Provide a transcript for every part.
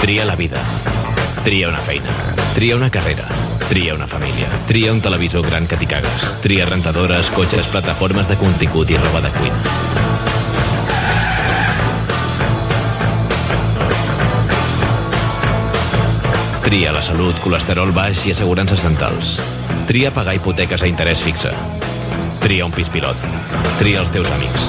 Tria la vida. Tria una feina. Tria una carrera. Tria una família. Tria un televisor gran que t'hi cagues. Tria rentadores, cotxes, plataformes de contingut i roba de cuina. Tria la salut, colesterol baix i assegurances dentals. Tria pagar hipoteques a interès fixe. Tria un pis pilot. Tria els teus amics.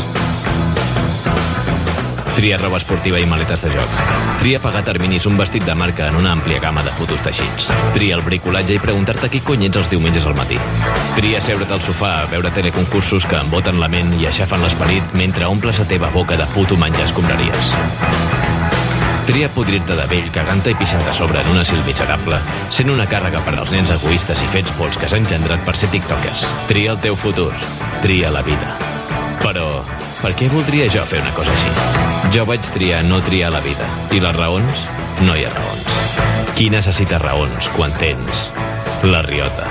Tria roba esportiva i maletes de joc. Tria pagar terminis un vestit de marca en una àmplia gamma de fotos teixits. Tria el bricolatge i preguntar-te qui cony ets els diumenges al matí. Tria seure't al sofà a veure teleconcursos que emboten la ment i aixafen l'esperit mentre omples la teva boca de puto menjar escombraries. Tria podrir-te de vell cagant-te i pixant a sobre en un asil miserable, sent una càrrega per als nens egoistes i fets pols que s'han engendrat per ser tiktokers. Tria el teu futur. Tria la vida. Però per què voldria jo fer una cosa així? Jo vaig triar no triar la vida. I les raons? No hi ha raons. Qui necessita raons quan tens la riota?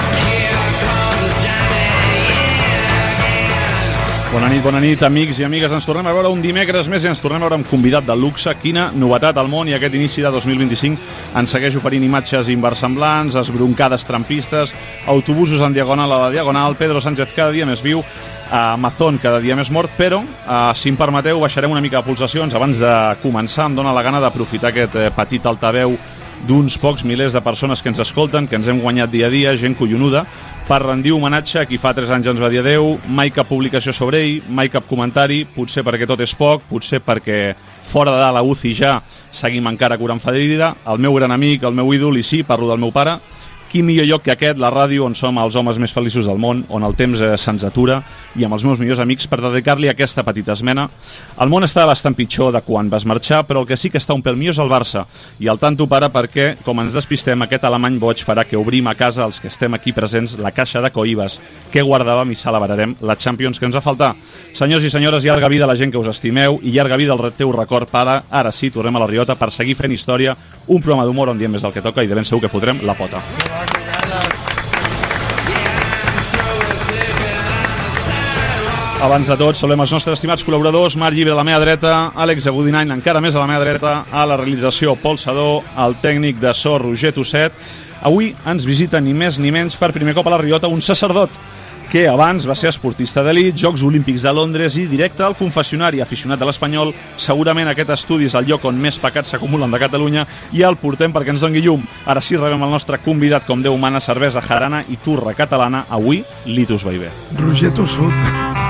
Bona nit, amics i amigues. Ens tornem a veure un dimecres més i ens tornem a veure amb convidat de luxe. Quina novetat al món, i aquest inici de 2025 ens segueix oferint imatges inversemblants, esbroncades trampistes, autobusos en diagonal a la diagonal, Pedro Sánchez cada dia més viu, Amazon cada dia més mort, però, si em permeteu, baixarem una mica de pulsacions. Abans de començar, em dóna la gana d'aprofitar aquest petit altaveu d'uns pocs milers de persones que ens escolten, que ens hem guanyat dia a dia, gent collonuda, per rendir homenatge a qui fa 3 anys ens va dir adeu. Mai cap publicació sobre ell, mai cap comentari, potser perquè tot és poc, potser perquè fora de la UCI ja seguim encara curant ferida. El meu gran amic, el meu ídol, i sí, parlo del meu pare. Quin millor lloc que aquest, la ràdio, on som els homes més feliços del món, on el temps se'ns atura, i amb els meus millors amics per dedicar-li aquesta petita esmena. El món està bastant pitjor de quan vas marxar, però el que sí que està un pèl millor és el Barça. I al tanto, pare, perquè, com ens despistem, aquest alemany boig farà que obrim a casa els que estem aquí presents la caixa de coïbes que guardàvem i celebrarem la Champions que ens va faltar. Senyors i senyores, llarga vida a la gent que us estimeu i llarga vida al teu record, pare. Ara sí, tornem a la riota per seguir fent història, un programa d'humor on diem més del que toca i de ben segur que fotrem la pota. Abans de tot, saludem els nostres estimats col·laboradors. Marc Llibre a la meva dreta, Àlex Agudinain encara més a la meva dreta, a la realització Pol Sadó, el tècnic de so Roger Tosset. Avui ens visita ni més ni menys per primer cop a la riota un sacerdot que abans va ser esportista d'elit, Jocs Olímpics de Londres i directe al confessionari, aficionat de l'Espanyol. Segurament aquest estudi és el lloc on més pecats s'acumulen de Catalunya i el portem perquè ens doni llum. Ara sí, rebem el nostre convidat com Déu mana, cervesa jarana i turra catalana. Avui, Litus Baivé. Roger Tossut.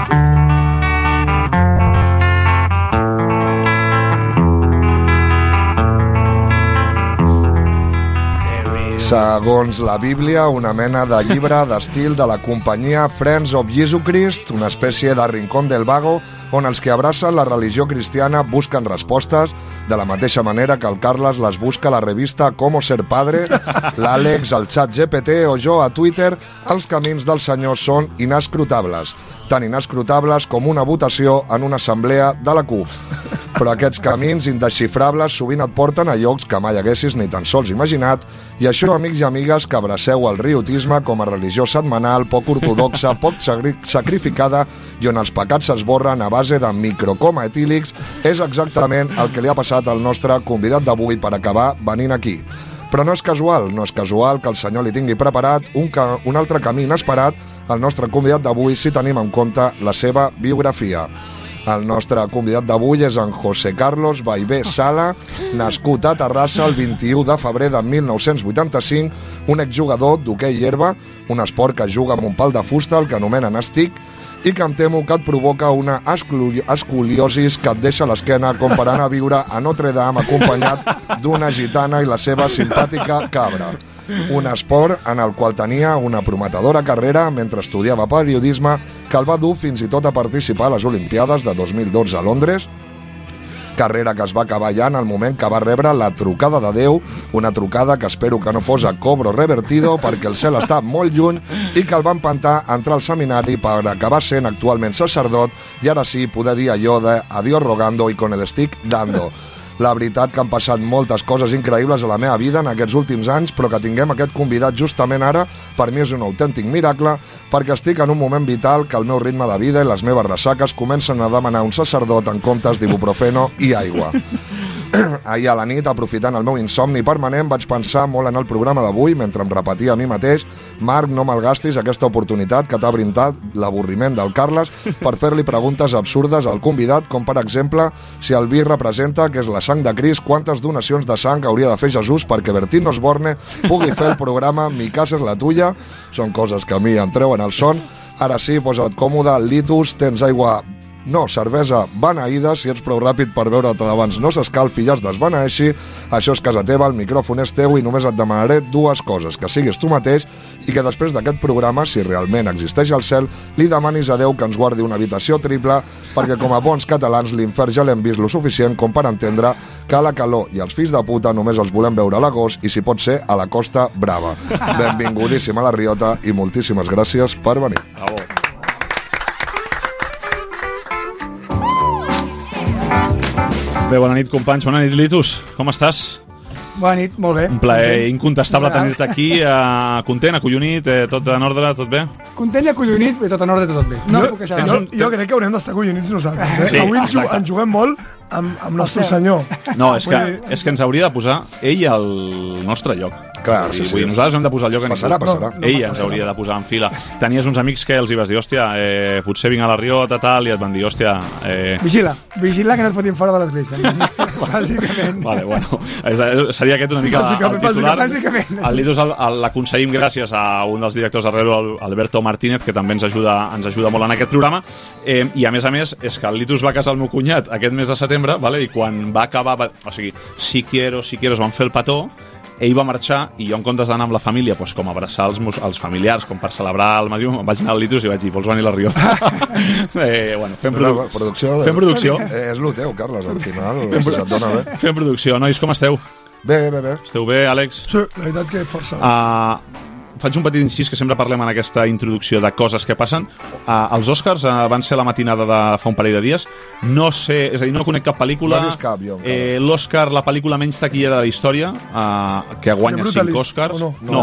Segons la Bíblia, una mena de llibre d'estil de la companyia Friends of Jesus Christ, una espècie de rincón del vago on els que abracen la religió cristiana busquen respostes de la mateixa manera que el Carles les busca a la revista Cómo ser padre, l'Àlex al xat GPT o jo a Twitter. Els camins del Senyor són inescrutables, tan inescrutables com una votació en una assemblea de la CUP. Però aquests camins indesxifrables sovint et porten a llocs que mai haguessis ni tan sols imaginat, i això, amics i amigues que abraceu el riotisme com a religió setmanal, poc ortodoxa, poc sacrificada i on els pecats s'esborren a base de microcoma etílics, és exactament el que li ha passat al nostre convidat d'avui per acabar venint aquí. Però no és casual que el Senyor li tingui preparat un altre camí inesperat al nostre convidat d'avui si tenim en compte la seva biografia. El nostre convidat d'avui és en José Carlos Baivé Sala, nascut a Terrassa el 21 de febrer de 1985, un exjugador d'hoquei herba, un esport que juga amb un pal de fusta, el que anomenen estic, i que em temo que et provoca una escoliosis que et deixa l'esquena com per anar a viure a Notre Dame acompanyat d'una gitana i la seva simpàtica cabra. Un esport en el qual tenia una prometedora carrera mentre estudiava periodisme que el va dur fins i tot a participar a les Olimpiades de 2012 a Londres, carrera que es va acabar ja en el moment que va rebre la trucada de Déu, una trucada que espero que no fos a cobro revertido perquè el cel està molt lluny i que el va empantar a entrar al seminari per acabar sent actualment sacerdot i ara sí poder dir allò de adiós rogando y con el stick dando. La veritat que han passat moltes coses increïbles a la meva vida en aquests últims anys, però que tinguem aquest convidat justament ara, per mi és un autèntic miracle, perquè estic en un moment vital que el meu ritme de vida i les meves ressaques comencen a demanar un sacerdot en comptes d'ibuprofeno i aigua. Ahir a la nit, aprofitant el meu insomni permanent, vaig pensar molt en el programa d'avui, mentre em repetia a mi mateix: Marc, no malgastis aquesta oportunitat que t'ha brindat l'avorriment del Carles per fer-li preguntes absurdes al convidat, com per exemple, si el vi representa que és la sang de Crist, quantes donacions de sang hauria de fer Jesús perquè Bertín Osborne pugui fer el programa Mi casa és la tuya. Són coses que a mi em treuen el son. Ara sí, posa't còmode, Litus, tens aigua... No, cervesa beneïda, si ets prou ràpid per veure-te abans no s'escalfi i es desbeneeixi. Això és casa teva, el micròfon és teu i només et demanaré dues coses: que siguis tu mateix i que després d'aquest programa, si realment existeix el cel, li demanis a Déu que ens guardi una habitació triple, perquè com a bons catalans l'infern ja l'hem vist lo suficient com per entendre que la calor i els fills de puta només els volem veure a l'agost i si pot ser a la Costa Brava. Benvingudíssim a la Riota i moltíssimes gràcies per venir. Bravo. Bé, bona nit, companys. Bona nit, Litus. Com estàs? Bona nit, molt bé. Un plaer incontestable tenir-te aquí. Content, acollonit, tot en ordre, tot bé? Content i acollonit, i tot en ordre, tot bé. No puc queixar. Jo crec que haurem d'estar acollonits nosaltres. Sí, avui exacte. ens juguem molt amb nostre senyor. No, és que ens hauria de posar ell al nostre lloc. Clar, sí. Nosaltres hem de posar el lloc a ningú. Passarà. Ell ens hauria de posar en fila. Tenies uns amics que els hi vas dir, hòstia, potser vinc a la Riota, tal, i et van dir, hòstia... Vigila que no et fotin fora de l'església. Bàsicament. Vale, bueno, seria aquest una mica el titular. Bàsicament. El Litus l'aconseguim gràcies a un dels directors d'Arrelo, Alberto Martínez, que també ens ajuda molt en aquest programa. I a més, és que el Litus va casar el meu cunyat aquest mes de setembre, vale? I quan va acabar... O sigui, si quiero, es van fer el petó, ell va marxar i jo, en comptes d'anar amb la família, doncs, com a abraçar els familiars, com per celebrar el matrimoni, vaig anar al Litus i vaig dir, vols venir a la Riota? Bueno, fem producció. És el teu, Carles, al final. Si et dona bé. Fem producció. Nois, com esteu? Bé. Esteu bé, Àlex? Sí, la veritat que força. Faig un petit incís que sempre parlem en aquesta introducció de coses que passen. Els Oscars van ser la matinada de fa un parell de dies. No sé, és a dir, no conec cap pel·lícula. No he vist cap, jo. L'Oscar, la pel·lícula menys taquillera de la història, que guanya 5 Oscars. No,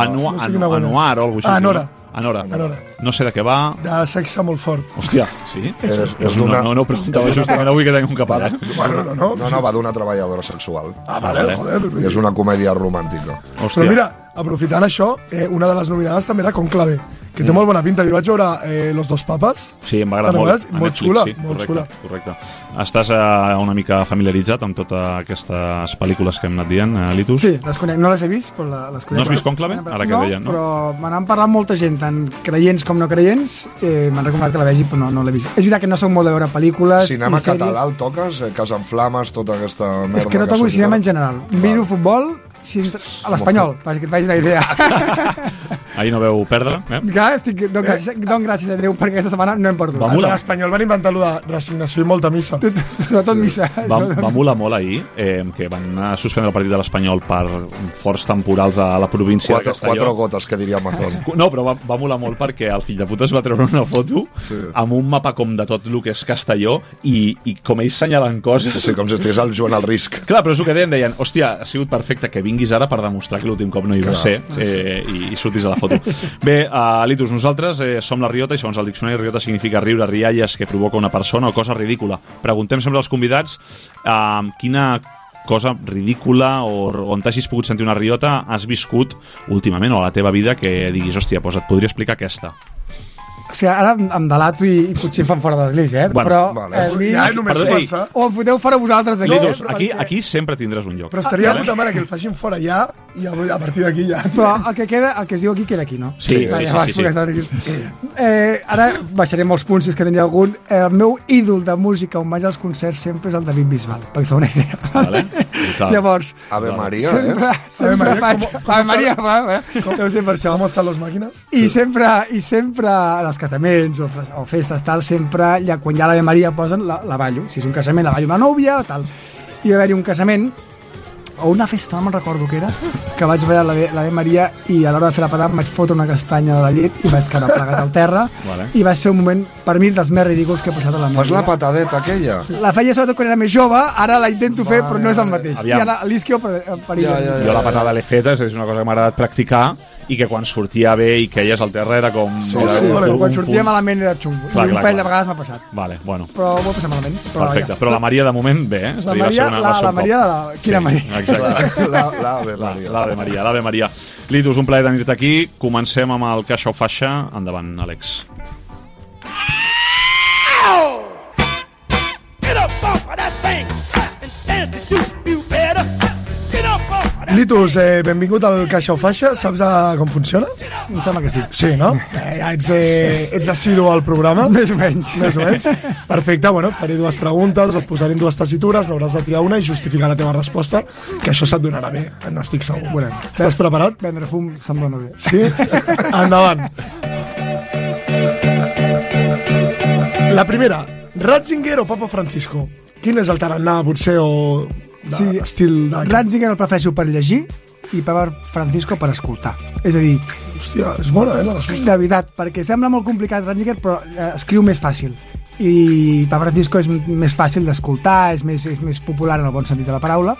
Anuar o alguna cosa així. Anora. No sé de què va. De sexe molt fort. Hòstia, sí? No ho preguntava justament avui que tenim un capellà. No, va d'una treballadora sexual. Vale. Joder. És una comèdia romàntica. Hòstia. Però mira, aprofitant això, una de les nominades també era Conclave, que té molt bona pinta. Jo vaig veure Los dos papes. Sí, em va agradar molt. Molt xula, sí, molt xula. Correcte. Estàs una mica familiaritzat amb totes aquestes pel·lícules que hem anat dient, Litus? Sí, les conec. No les he vist, però les conec. No has vist Conclave? Ara que deien, no? Però me n'han parlat molta gent, tant creients com no creients. M'han recomanat que la vegi, però no l'he vist. És veritat que no soc molt de veure pel·lícules. Cinema català el toques? Casa en flames, tota aquesta merda. És que no toco cinema en general. Miro futbol a l'Espanyol, perquè et facis una idea. Ahir no veu perdre, Clar, dono gràcies a Déu perquè aquesta setmana no hem perdut. A l'Espanyol van inventar allò de resignació i molta missa. Sobretot missa. Va molar molt ahir, que van suspendre el partit de l'Espanyol per forts temporals a la província de Castelló. 4 gotes, que diria Amazon. No, però va molar molt perquè el fill de puta es va treure una foto amb un mapa com de tot el que és Castelló i com ells senyalant coses. Sí, com si estigués el Joan al risc. Clar, però és el que deien, hòstia, ha sigut perfecte que vinguis ara per demostrar que l'últim cop no hi va ser i surtis a la foto. Bé, Litus, nosaltres som la Riota i segons el diccionari Riota significa riure, rialles que provoca una persona o cosa ridícula. Preguntem sempre als convidats quina cosa ridícula o on t'hagis pogut sentir una riota has viscut últimament o a la teva vida que diguis, hòstia, doncs et podria explicar aquesta. O sigui, ara em delato i potser em fan fora de l'església, Bueno, però... vale. Ja només començar. O em foteu fora vosaltres d'aquí. Litus, aquí sempre tindràs un lloc. Però estaria de puta mare que el facin fora ja i a partir d'aquí ja. Però el que es diu aquí queda aquí, no? Sí. Ara baixaré molts punts, si és que tenia algun. El meu ídol de música on vaig als concerts sempre és el David Bisbal, perquè fa una idea. Vale. Llavors... Ave Maria, sempre faig... Ave Maria, deu ser per això. Com estan les màquines? I sempre a les casaments o festes, tal, sempre, quan hi ha l'Ave Maria posen la ballo. Si és un casament, la ballo amb la nòvia, tal. I va haver-hi un casament o una festa, no me'n recordo què era, que vaig ballar l'Ave Maria i a l'hora de fer la patada em vaig fotre una castanya de la llet i vaig quedar plegat al terra. I va ser un moment, per mi, dels més ridículs que he passat a la meva vida. Fas la patadeta aquella? La feia sobretot quan era més jove, ara la intento fer, però no és el mateix. I ara l'isquio perilla. Jo la patada l'he feta, és una cosa que m'ha agradat practicar i que quan sortia bé i queies al terra era com... Quan sortia malament era xungo. Clar, I un parell de vegades m'ha passat. Vale, bueno. Però m'ho he passat malament. Perfecte, però la Maria de moment bé, eh? La Maria, quina Maria? Exacte. L'Ave Maria. L'Ave Maria. Litus, un plaer tenir-te aquí. Comencem amb el Caixa o Faixa. Endavant, Àlex. Litus, benvingut al Caixa o Faixa. Saps com funciona? Em sembla que sí. Sí, no? Ja ets assidu al programa. Més o menys. Perfecte, bueno, faré dues preguntes, et posaré dues tessitures, n'hauràs de triar una i justificar la teva resposta, que això se't donarà bé, n'estic segur. Veurem. Estàs preparat? Vendre fum sembla no bé. Sí? Endavant. La primera, Ratzinger o Papa Francisco? Quin és el tarannà, potser, o... estil de... Ratzinger el prefereixo per llegir i Papa Francisco per escoltar. És a dir... Hòstia, és bona, la resposta. De veritat, perquè sembla molt complicat Ratzinger, però escriu més fàcil. I Papa Francisco és més fàcil d'escoltar, és més popular en el bon sentit de la paraula.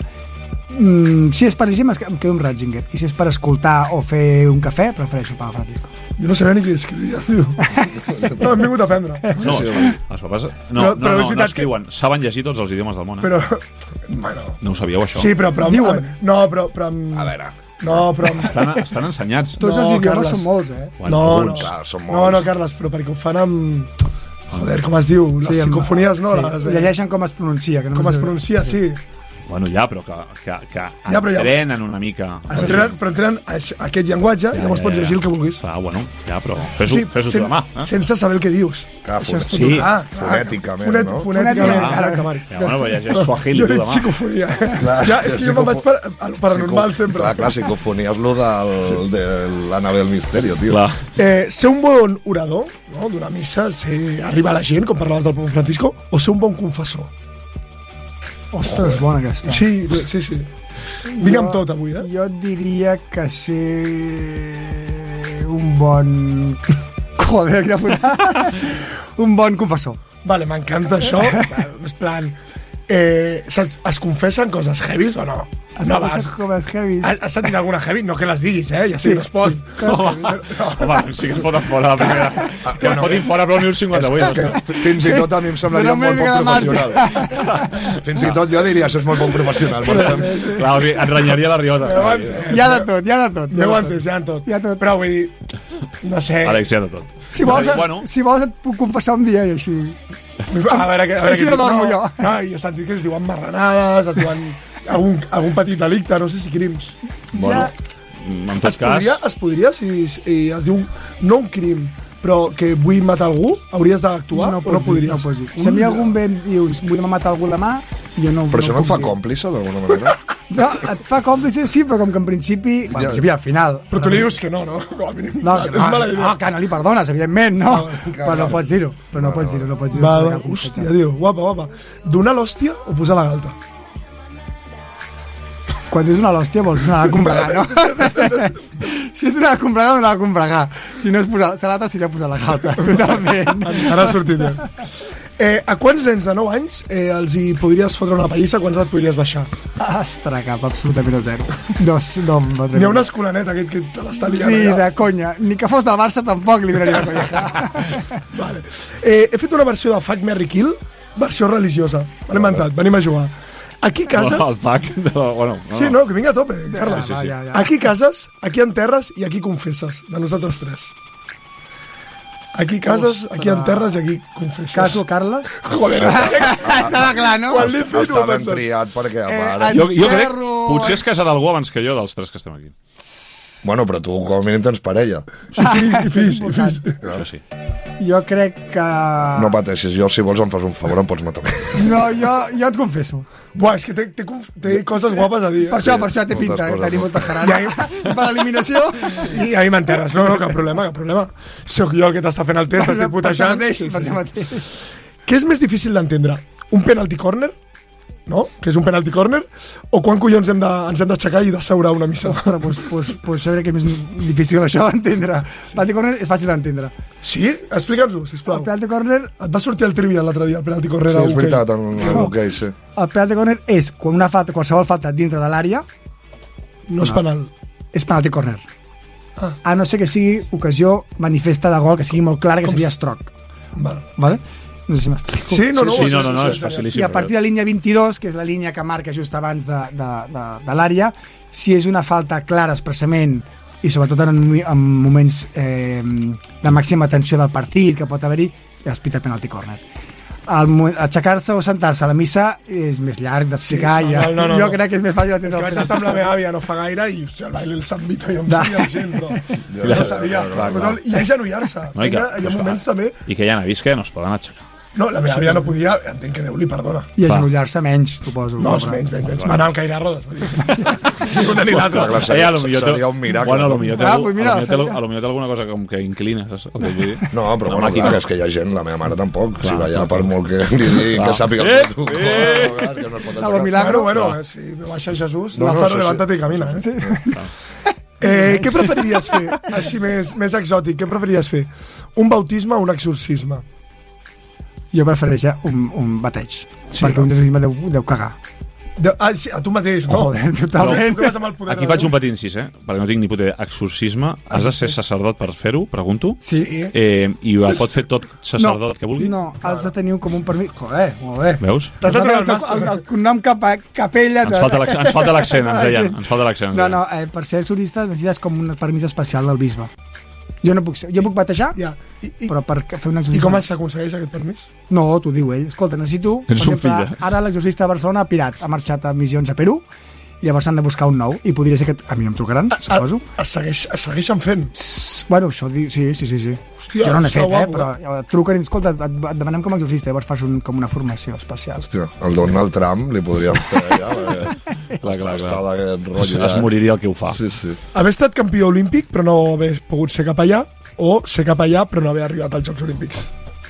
Si és per llegir, em quedo amb Ratzinger. I si és per escoltar o fer un cafè, prefereixo Papa Francisco. Jo no sabia ni què escrivia, tio. No, hem vingut a aprendre. No, els papes no escriuen. Saben llegir tots els idiomes del món, eh? Però, bueno... No ho sabíeu, això? Sí, però... Diuen. No, però... A veure... No, però... Estan ensenyats. Tots els idiomes són molts, eh? No, clar, són molts. No, Carles, però perquè ho fan amb... Joder, com es diu? Les psicofonies, no? Llegeixen com es pronuncia. Com es pronuncia, sí. Bueno, ja, però que entrenen una mica. Però entrenen aquest llenguatge i llavors pots llegir el que vulguis. Clar, bueno, ja, però fes-ho demà. Sense saber el que dius. Sí, fonèticament, no? Fonèticament, ara que Mari. Ja, bueno, llegeix Swahili tu demà. Jo he dit psicofonia. Ja, és que jo me'n vaig per paranormal sempre. Clar, psicofonia és lo de l'Anabel Misterio, tio. Ser un bon orador, d'una missa, ser arribar a la gent, com parlaves del Papa Francisco, o ser un bon confessor? Ostres, bona aquesta. Sí. Vinga amb tot avui, eh? Jo diria que ser un bon... Joder, quina puta. Un bon confessor. Vale, m'encanta això. En plan, es confessen coses heavies o no? No vas. Coses heavies. Has sentit alguna heavy? No que les diguis, ja sé que no es pot. Home, sí que es foten fora la primera. Que es fotin fora, però ni un 58. Fins i tot a mi em semblaria un molt bon professional. Fins i tot jo diria, això és molt bon professional. Clar, et renyaria la riota. Hi ha de tot. Ja ho entès, hi ha tot. Però vull dir, no sé... Àlex, hi ha de tot. Si vols et puc confessar un dia i així... A veure així no dormo jo. No, jo he sentit que es diuen marranades, es diuen algun petit delicte, no sé si crims. Bueno, en tot cas... Es podria, si es diu no un crim, però que vull matar algú, hauries d'actuar o no podries? No pots dir. Si a mi algun bé dius vull matar algú demà, jo no... Però això no et fa còmplice, d'alguna manera? No, et fa còmplice, sí, però com que en principi... Bueno, al final... Però tu li dius que no? No, que no li perdones, evidentment, no. Però no pots dir-ho. Però no pots dir-ho. Hòstia, tio, guapa. Donar l'hòstia o posar la galta? Quan dius una l'hòstia vols anar a combregar, no? Si és anar a combregar, anar a combregar. Si no és posar l'altra, sí que posar la galta. Totalment. Ara ha sortit bé. A quants nens de 9 anys els hi podries fotre una pallissa, quants et podries baixar? Ostres, cap, absolutament a zero. No, N'hi ha una escolaneta aquest que te l'està liant. Ni de conya. Ni que fos del Barça tampoc li donaria la conya. Vale. He fet una versió de Fuck, Marry, Kill, versió religiosa. Me l'he inventat, venim a jugar. Aquí cases... El pack de... Bueno, sí, no, que vingui a tope, Carles. Ja. Aquí cases, aquí enterres i aquí confesses, de nosaltres tres. Aquí cases, aquí enterres i aquí confesses. Caso, Carles? Joder, estava clar, no? Està ben triat, perquè a part... Jo crec, potser és casat algú abans que jo dels tres que estem aquí. Bueno, però tu com a mínim tens parella. I fills. Claro, sí. Jo crec que... No pateixis, jo si vols em fas un favor, em pots matar. No, jo et confesso. Buah, és que té coses guapes a dir. Per això té pinta, tenir molta jarana. Per l'eliminació... I a mi m'enterres, no, cap problema. Soc jo el que t'està fent el test, estic putejant. Per això mateix. Què és més difícil d'entendre? Un penalty corner? No? Que és un penalty corner, o quan collons ens hem d'aixecar i d'asseure una missa? Ostres, pues jo crec que és més difícil això d'entendre. Penalty corner és fàcil d'entendre. Sí? Explica'ns-ho, sisplau. El penalty corner... Et va sortir el trivial l'altre dia, el penalty corner a hoquei. Sí, és veritat, en hoquei, sí. El penalty corner és quan una falta, qualsevol falta dintre de l'àrea... No és penal. És penalty corner. a no ser que sigui ocasió manifesta de gol, que sigui molt clara, que seria Stroc. Vale? No sé si m'explico. Sí, no, és facilíssim. I a partir de la línia 22, que és la línia que marca just abans de l'àrea, si és una falta clara expressament i sobretot en moments de màxima tensió del partit que pot haver-hi, es pita penalty corner. Aixecar-se o sentar-se a la missa és més llarg d'explicar. Jo crec que és més fàcil és que vaig estar amb la meva àvia no fa gaire i el baile el Sant Vito jo em sabia gent, però jo no sabia. I agenollar-se. Hi ha moments també... I que hi ha avis que no es poden aixecar. No, la meva àvia no podia, entenc que Déu li perdona. I agenollar-se menys, suposo. No, menys. Va anar amb caire a rodes. Ni una ni l'altra. Seria un miracle. Bueno, potser té alguna cosa com que inclina, saps? No, però bueno, clar, és que hi ha gent, la meva mare tampoc, si va allà per molt que li digui que sàpiga el protocol. Salvo milagro. Bueno, si baixa Jesús, Lázaro, levántate i camina. Què preferiries fer, així més exòtic, què preferiries fer? Un bautisme o un exorcisme? Jo prefereixo un bateig, perquè un exorcisme deu cagar. Sí, a tu mateix, no? Joder, totalment. Aquí faig un petit incís, perquè no tinc ni puta exorcisme. Has de ser sacerdot per fer-ho, pregunto? Sí. I ho pot fer tot sacerdot que vulgui? No, has de tenir com un permís... Joder, molt bé. Veus? T'has de treure el màster. El cognom capella... Ens falta l'accent, ens deien. Ens falta l'accent. No, per ser exorcista necessites com un permís especial del bisbe. Jo no puc ser. Jo puc batejar, però per fer un exorcisme... I com s'aconsegueix aquest permís? No, t'ho diu ell. Escolta, necessito... Per exemple, ara l'exorcista de Barcelona ha pirat, ha marxat a missions a Perú, i llavors han de buscar un nou, i podria ser que... A mi no em trucaran, suposo. Es segueixen fent? Bueno, això diu... Sí. Hòstia, jo no n'he fet, però et truquen i escolta, et demanem com a exorcista, llavors fas com una formació especial. Hòstia, el Donald Trump li podríem fer allà, clar. Es moriria el que ho fa. Sí. Haver estat campió olímpic, però no haver pogut ser capellà, o ser capellà, però no haver arribat als Jocs Olímpics?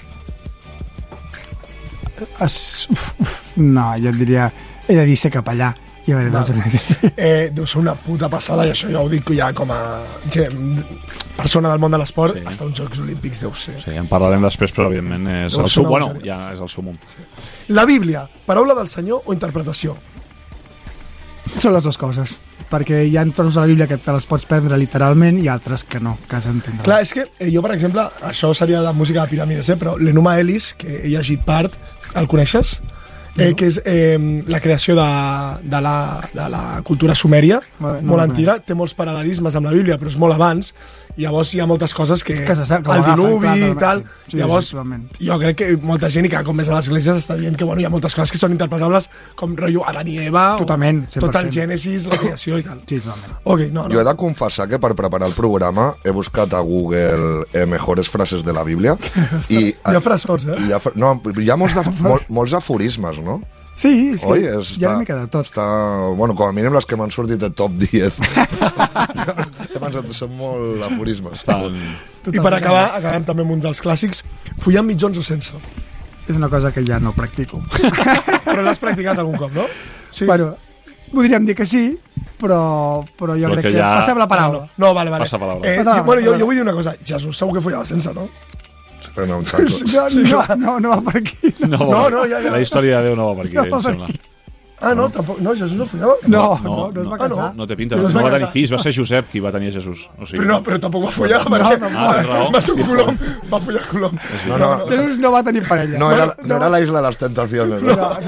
No, jo et diria... He de dir ser capellà. I a veure, deu ser una puta passada, i això ja ho dic ja com a persona del món de l'esport, estar uns Jocs Olímpics deu ser. Sí, en parlarem després, però evidentment és el sumum. Bueno, ja és el sumum. La Bíblia, paraula del Senyor o interpretació? Són les dues coses, perquè hi ha trossos de la Bíblia que te les pots perdre literalment i altres que no, que has d'entendre. Clar, és que jo, per exemple, això seria de música de piràmides, però l'Enuma Elis, que he llegit part, el coneixes? Que és la creació de la cultura sumèria, molt antiga, té molts paral·lelismes amb la Bíblia, però és molt abans, i llavors hi ha moltes coses que el diluvi i tal, llavors jo crec que molta gent, i cada cop més a l'església està dient que hi ha moltes coses que són interpretables com rotllo Adán i Eva, tot el Gènesis, la creació i tal. Jo he de confessar que per preparar el programa he buscat a Google mejores frases de la Bíblia i hi ha frasors, hi ha molts aforismes, no? Sí, és que hi ha una mica de tot. Bueno, com a mínim les que m'han sortit de top 10 he pensat que són molt aforismes. I per acabar, acabem també amb un dels clàssics, follar amb mitjons o sense? És una cosa que ja no practico. Però l'has practicat algun cop, no? Sí. Bueno, podríem dir que sí, però jo crec que... Passem la paraula. No, vale. Passa paraula. Bueno, jo vull dir una cosa. Jesús segur que follava sense, no? No va per aquí. No, la història de Déu no va per aquí, em sembla. Ah, no, tampoc. No, Jesús no follava? No es va casar. No té pinta, no va tenir fills, va ser Josep qui va tenir a Jesús. Però tampoc va follar, perquè va ser un colom, va follar colom. Jesús no va tenir parella. No era la isla de les tentaciones.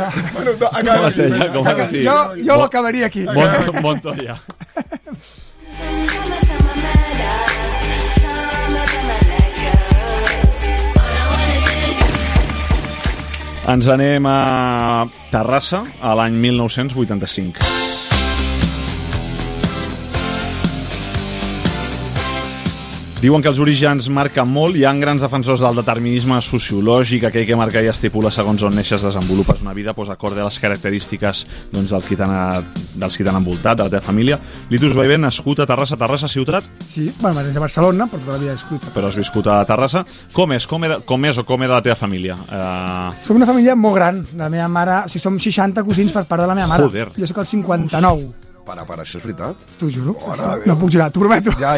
Jo ho acabaria aquí. Montoya. Ens anem a Terrassa a l'any 1985. Diuen que els orígens marquen molt, hi ha grans defensors del determinisme sociològic, aquell que marca i estipula segons on neixes desenvolupes una vida, acorde a les característiques dels qui t'han envoltat, de la teva família. Litus Baivé, nascut a Terrassa ciutat? Sí, bueno, m'he de Barcelona, però tota la vida he viscut. Però has viscut a Terrassa. Com era la teva família? Som una família molt gran. La meva mare, som 60 cosins per part de la meva mare. Joder. Jo soc el 59. Para, això és veritat? T'ho juro. No puc jurar, t'ho prometo. Ja.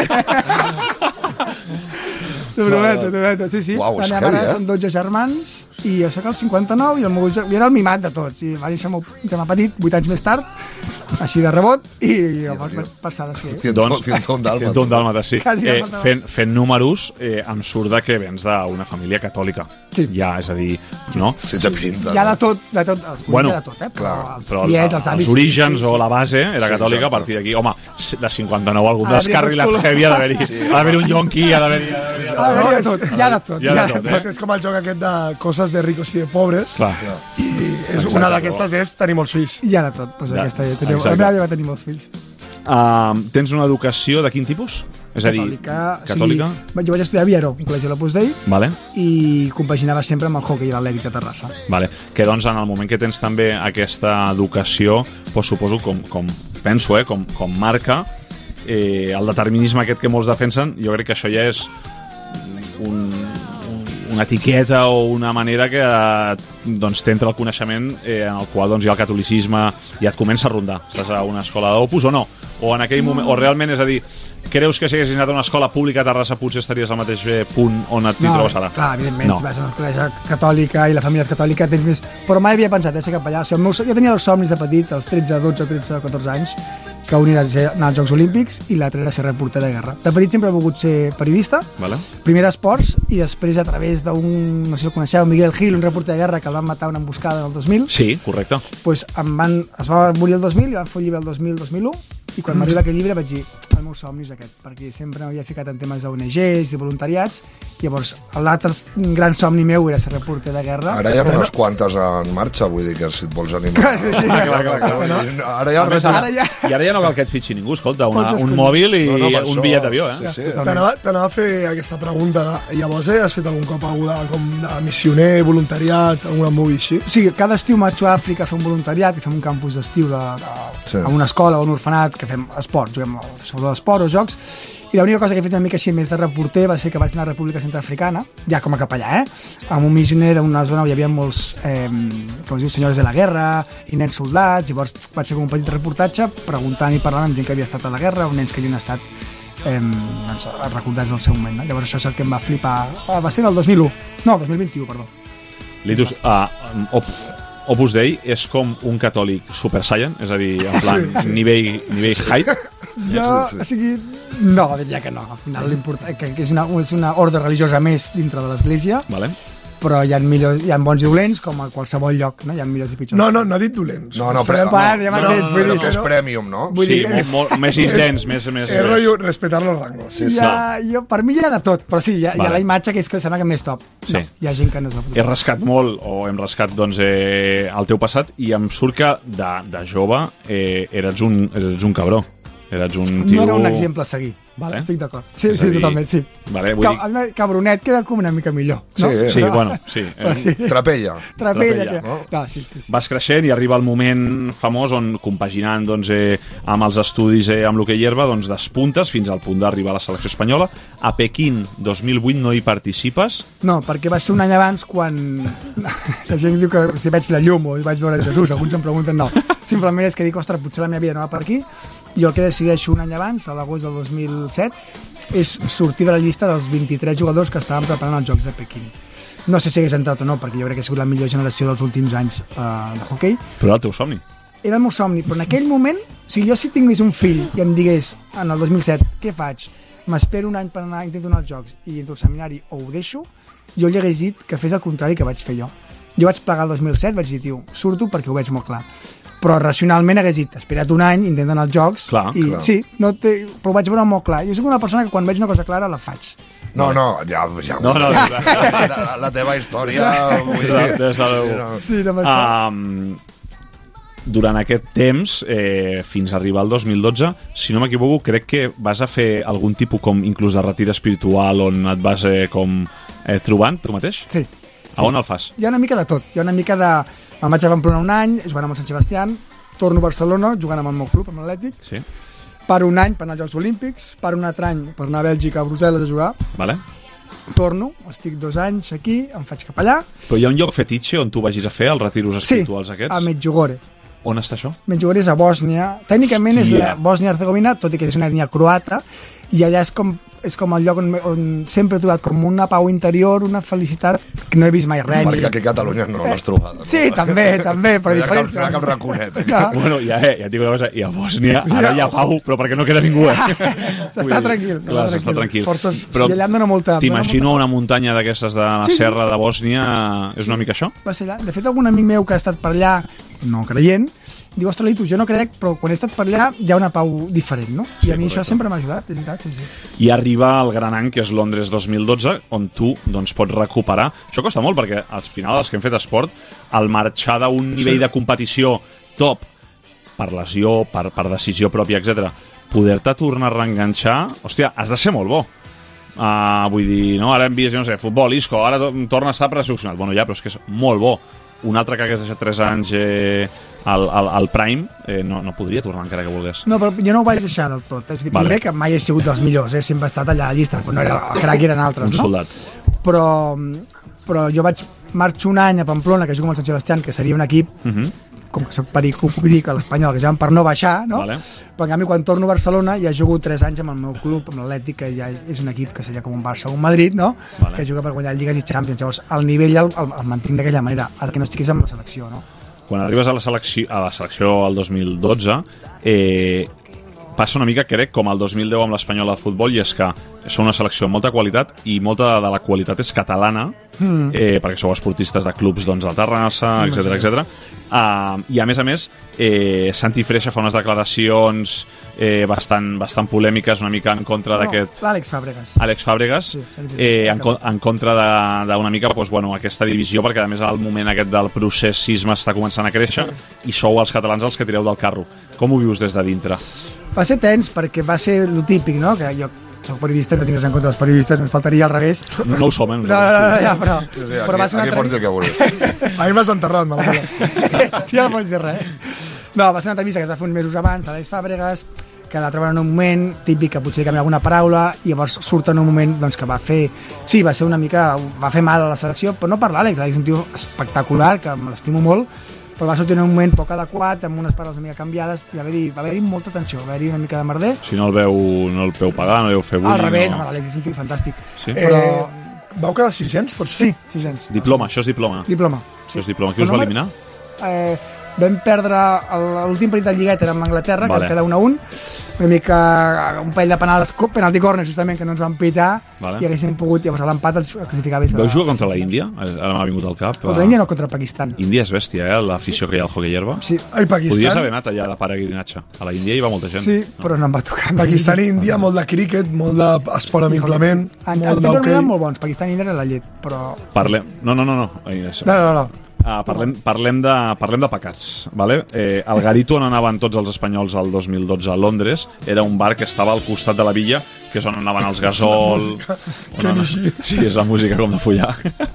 T'ho prometo, sí. Uau, la meva mare són 12 germans i jo soc el 59 i el meu germà era el mimat de tots. I va néixer el meu germà petit 8 anys més tard així de rebot, i llavors vaig passar de ser... 101 dàlmates. 101 dàlmates, sí. Quasi dàlmata. Fent números, em surt de que vens d'una família catòlica. Sí. Ja, és a dir, no? Si té pinta. Hi ha de tot, els Bueno, hi ha de tot, clar, Però els els orígens o la base era catòlica, a partir d'aquí, home, de 59 algun descarrilat heavy ha d'haver-hi un yonqui, ha d'haver-hi... Hi ha de tot. És com el joc aquest de coses de ricos i de pobres. Clar. I una d'aquestes és tenir molts fills. Hi ha de tot. Pues aquesta, la exacte. meva àvia va tenir molts fills. Tens una educació de quin tipus? És a dir, catòlica? O sigui, jo vaig estudiar a Viero, un col·legi de l'Opus Dei, Vale. i compaginava sempre amb el hockey i l'Atlètic de Terrassa. Vale. Que doncs en el moment que tens també aquesta educació, doncs suposo com penso, com marca el determinisme aquest que molts defensen, jo crec que això ja és una etiqueta o una manera que doncs, t'entra el coneixement en el qual doncs, hi ha el catolicisme i et comença a rondar. Estàs a una escola d'Opus o no? O en aquell moment, o realment, és a dir, creus que si haguessis anat a una escola pública a Terrassa potser estaries al mateix punt on t'hi trobes ara? Clar, evidentment, si vas a una escola catòlica i la família és catòlica tens més... Però mai havia pensat ser capellà. O sigui, jo tenia dos somnis de petit, als 13, 12, 13, 14 anys, que un era anar als Jocs Olímpics i l'altre era ser reporter de guerra. De petit sempre he volgut ser periodista, Vale. primer d'esports i després a través d'un, no sé si el coneixeu, Miguel Gil, un reporter de guerra que el van matar una emboscada el 2000. Sí, correcte. Pues es va morir el 2000 i van fer un llibre el 2000-2001 i quan m'arriba aquell llibre vaig dir el meu somni és aquest, perquè sempre m'havia ficat en temes d'ONGs i de voluntariats, llavors l'altre gran somni meu era ser reporter de guerra. Ara hi ha unes quantes en marxa, vull dir que si et vols animar... Sí. Ara ja I ara ja no cal que et fitxi ningú, escolta, Pots un escollir. mòbil i per un això, bitllet d'avió, Sí. T'anava a fer aquesta pregunta. Llavors, has fet algun cop alguna com de missioner, voluntariat, alguna movie així? O sigui, cada estiu marxo a Àfrica a fer un voluntariat i fem un campus d'estiu a una escola o un orfenat que fem esports, juguem sobre l'esport o jocs, i l'única cosa que he fet una mica així més de reporter va ser que vaig anar a la República Centroafricana, ja com a capellà, amb un missioner d'una zona on hi havia molts com es diu, senyors de la guerra i nens soldats, llavors vaig fer com un petit reportatge preguntant i parlant amb gent que havia estat a la guerra o nens que havien estat doncs, recordats en el seu moment, no? Llavors això és el que em va flipar, va ser el 2001, no, el 2021, perdó. Litus, Opus Dei és com un catòlic super saiyan, és a dir, en plan nivell height. Jo, o sigui, no, diria que no. Al final l'important que és una ordre religiosa més dintre de l'església, Vale. però hi ha bons i dolents com a qualsevol lloc, no? Hi ha millors i pitjors. No ha dit dolents. No, ja m'han dit, vull però dir que és no. prèmium, no? Vull Sí, dir que més intens, més... És rotllo respetar los rangos. Sí, per mi hi ha de tot, però sí, hi ha Vale. la imatge que és que sembla que més top. Sí. No, hi ha gent que no és el He rascat molt, o hem rascat, doncs, el teu passat, i em surt que de jove eres un cabró. Eres un tio... No era un exemple a seguir. Vale. Estic d'acord. Sí, És a dir, totalment, sí. Vale, vull dir... Cabronet queda com una mica millor, no? Sí, bueno, sí. Però sí. Trapella. Trapella. Trapella, No, sí. Vas creixent i arriba el moment famós on, compaginant doncs, amb els estudis amb l'hoquei herba, doncs, despuntes fins al punt d'arribar a la selecció espanyola. A Pequín 2008 no hi participes. No, perquè va ser un any abans quan la gent diu que si veig la llum o vaig veure Jesús, alguns em pregunten no. Simplement és que dic, ostres, potser la meva vida no va per aquí. Jo el que decideixo un any abans, a l'agost del 2007, és sortir de la llista dels 23 jugadors que estaven preparant els Jocs de Pequín. No sé si hagués entrat o no, perquè jo crec que ha sigut la millor generació dels últims anys de hoquei. Però era el teu somni. Era el meu somni, però en aquell moment, si jo tingués un fill i em digués en el 2007, què faig? M'espero un any per anar, intento anar als Jocs i entro al seminari o ho deixo, jo li hagués dit que fes el contrari que vaig fer jo. Jo vaig plegar el 2007, vaig dir, tio, surto perquè ho veig molt clar. Però racionalment hagués dit, espera't un any, intenten els jocs, clar. Sí, però ho vaig veure molt clar. Jo soc una persona que quan veig una cosa clara la faig. No, ja No, la teva història... Vull dir, Sí, no m'això. Durant aquest temps, fins a arribar al 2012, si no m'equivoco, crec que vas a fer algun tipus com inclús de retir espiritual on et vas trobant tu mateix? Sí. A on el fas? Hi ha una mica de tot. Hi ha una mica de... Me'n vaig a Pamplona un any, jugant amb el Sant Sebastián, torno a Barcelona, jugant amb el meu club, amb l'Atlètic, Sí. paro un any per anar als Jocs Olímpics, paro un altre any per anar a Bèlgica, a Brussel·les a jugar, Vale. torno, estic 2 anys aquí, em faig cap allà. Però hi ha un lloc fetitxe on tu vagis a fer els retiros espirituals aquests? Sí, a Medjugorje. On està això? Medjugorje és a Bòsnia. Tècnicament és la Bòsnia-Herzegovina, tot i que és una ètnia croata, i allà és com és com el lloc on sempre he trobat com una pau interior, una felicitat que no he vist mai res. Perquè aquí a Catalunya no l'has trobat. No? Sí, també, però No hi ha diferents. cap, cap raconet. Bueno, ja et dic una cosa, i a Bòsnia ara hi ha pau, però perquè no queda ningú, S'està tranquil. Clar, s'està tranquil. Forces, Però i allà em dona molta... t'imagino una muntanya d'aquestes de la serra de Bòsnia, és una mica això? Va ser allà. De fet, algun amic meu que ha estat per allà, no creient, diu, ostres, Litus, jo no crec, però quan he estat per allà hi ha una pau diferent, no? I a mi això sempre m'ha ajudat, és veritat, sí. I arriba el gran any, que és Londres 2012, on tu doncs, pots recuperar. Això costa molt, perquè al final els que hem fet esport, al marxar d'un nivell de competició top, per lesió, per decisió pròpia, etc, poder-te tornar a reenganxar, hòstia, has de ser molt bo. Vull dir, no? Ara hem vist, no sé, futbol, Isco, ara torna a estar preseleccionat. Bueno, ja, però és que és molt bo. Un altre que hagués deixat 3 anys al Prime no podria tornar encara que volgués. No, però jo no ho vaig deixar del tot. És a dir, primer que mai he sigut dels millors, sempre he estat allà a la llista, però no era el crac, eren altres, Un no? soldat. Però jo marxo un any a Pamplona, que jugo amb el Sant Sebastián, que seria un equip, com que soc perico, puc dir que l'Espanyol, que ja per no baixar, no? Vale. Però en canvi quan torno a Barcelona ja jugo 3 anys amb el meu club, amb l'Atlètic, que ja és un equip que seria com un Barça o un Madrid, no? Vale. Que juga per guanyar Lligues i Champions. Llavors el nivell el mantinc d'aquella manera, ara que no estiguis amb la selecció, no? Quan arribes a la selecció al 2012, passa una mica, crec, com el 2010 amb l'Espanyol de futbol, i és que són una selecció amb molta qualitat, i molta de la qualitat és catalana, perquè sou esportistes de clubs doncs, de Terrassa, etc. I a més, Santi Freixa fa unes declaracions bastant polèmiques, una mica en contra d'aquest... L'Àlex Fàbregas. Àlex Fàbregas, en contra d'una mica doncs, bueno, aquesta divisió, perquè a més el moment aquest del processisme està començant a créixer, i sou els catalans els que tireu del carro. Com ho vius des de dintre? Va ser tens, perquè va ser lo típic, no? Que jo soc periodista, no tinc res en compte dels periodistes, ens faltaria al revés. No ho som, No, ja, però... Sí, però va ser aquí pots dir el que vulguis. A mi m'has enterrat, m'agrada. Ja no pots dir res. No, va ser una entrevista que es va fer uns mesos abans, d'Àlex Fàbregas, que la troben en un moment típic, que potser canvia alguna paraula, i llavors surt en un moment doncs, que va fer... Sí, va ser una mica... va fer mal a la selecció, però no per l'Àlex. L'Àlex és un tio espectacular, que me l'estimo molt, però va sortir en un moment poc adequat, amb unes paraules una mica canviades, i va haver-hi molta tensió, va haver-hi una mica de merder. Si no el veu pagar, no el veu fer bullying... Al revés, no, l'Àlex és un tio fantàstic. Sí? Però... Vau quedar 600, pot ser? Sí, 600. Diploma, això és diploma. Diploma. Això és diploma. Qui us va eliminar? Vam perdre l'últim partit de Lligueta, era amb Anglaterra, Vale. que queda 1-1, una mica un parell de penalti córner, justament, que no ens van pitar, Vale. i haguéssim pogut, llavors a l'empat els classificava. Vau jugar contra la Índia? Ara m'ha vingut al cap. Contra l'Índia no, contra el Pakistan. Índia és bèstia, l'afició que hi ha al hoquei herba. Sí, Ai, Pakistan. Podries haver anat allà de peregrinatge. A la Índia hi va molta gent. sí, però no em va tocar. Pakistan i Índia, molt de críquet, molt d'esport amb implement, molt Antigament d'hoquei. eren molt bons, Pakistan i Índia era la llet, però... Parlem... No. No. Parlem de pecats, vale? El garito on anaven tots els espanyols el 2012 a Londres era un bar que estava al costat de la villa, que és on anaven els gasol... Sí, és la música com de follar.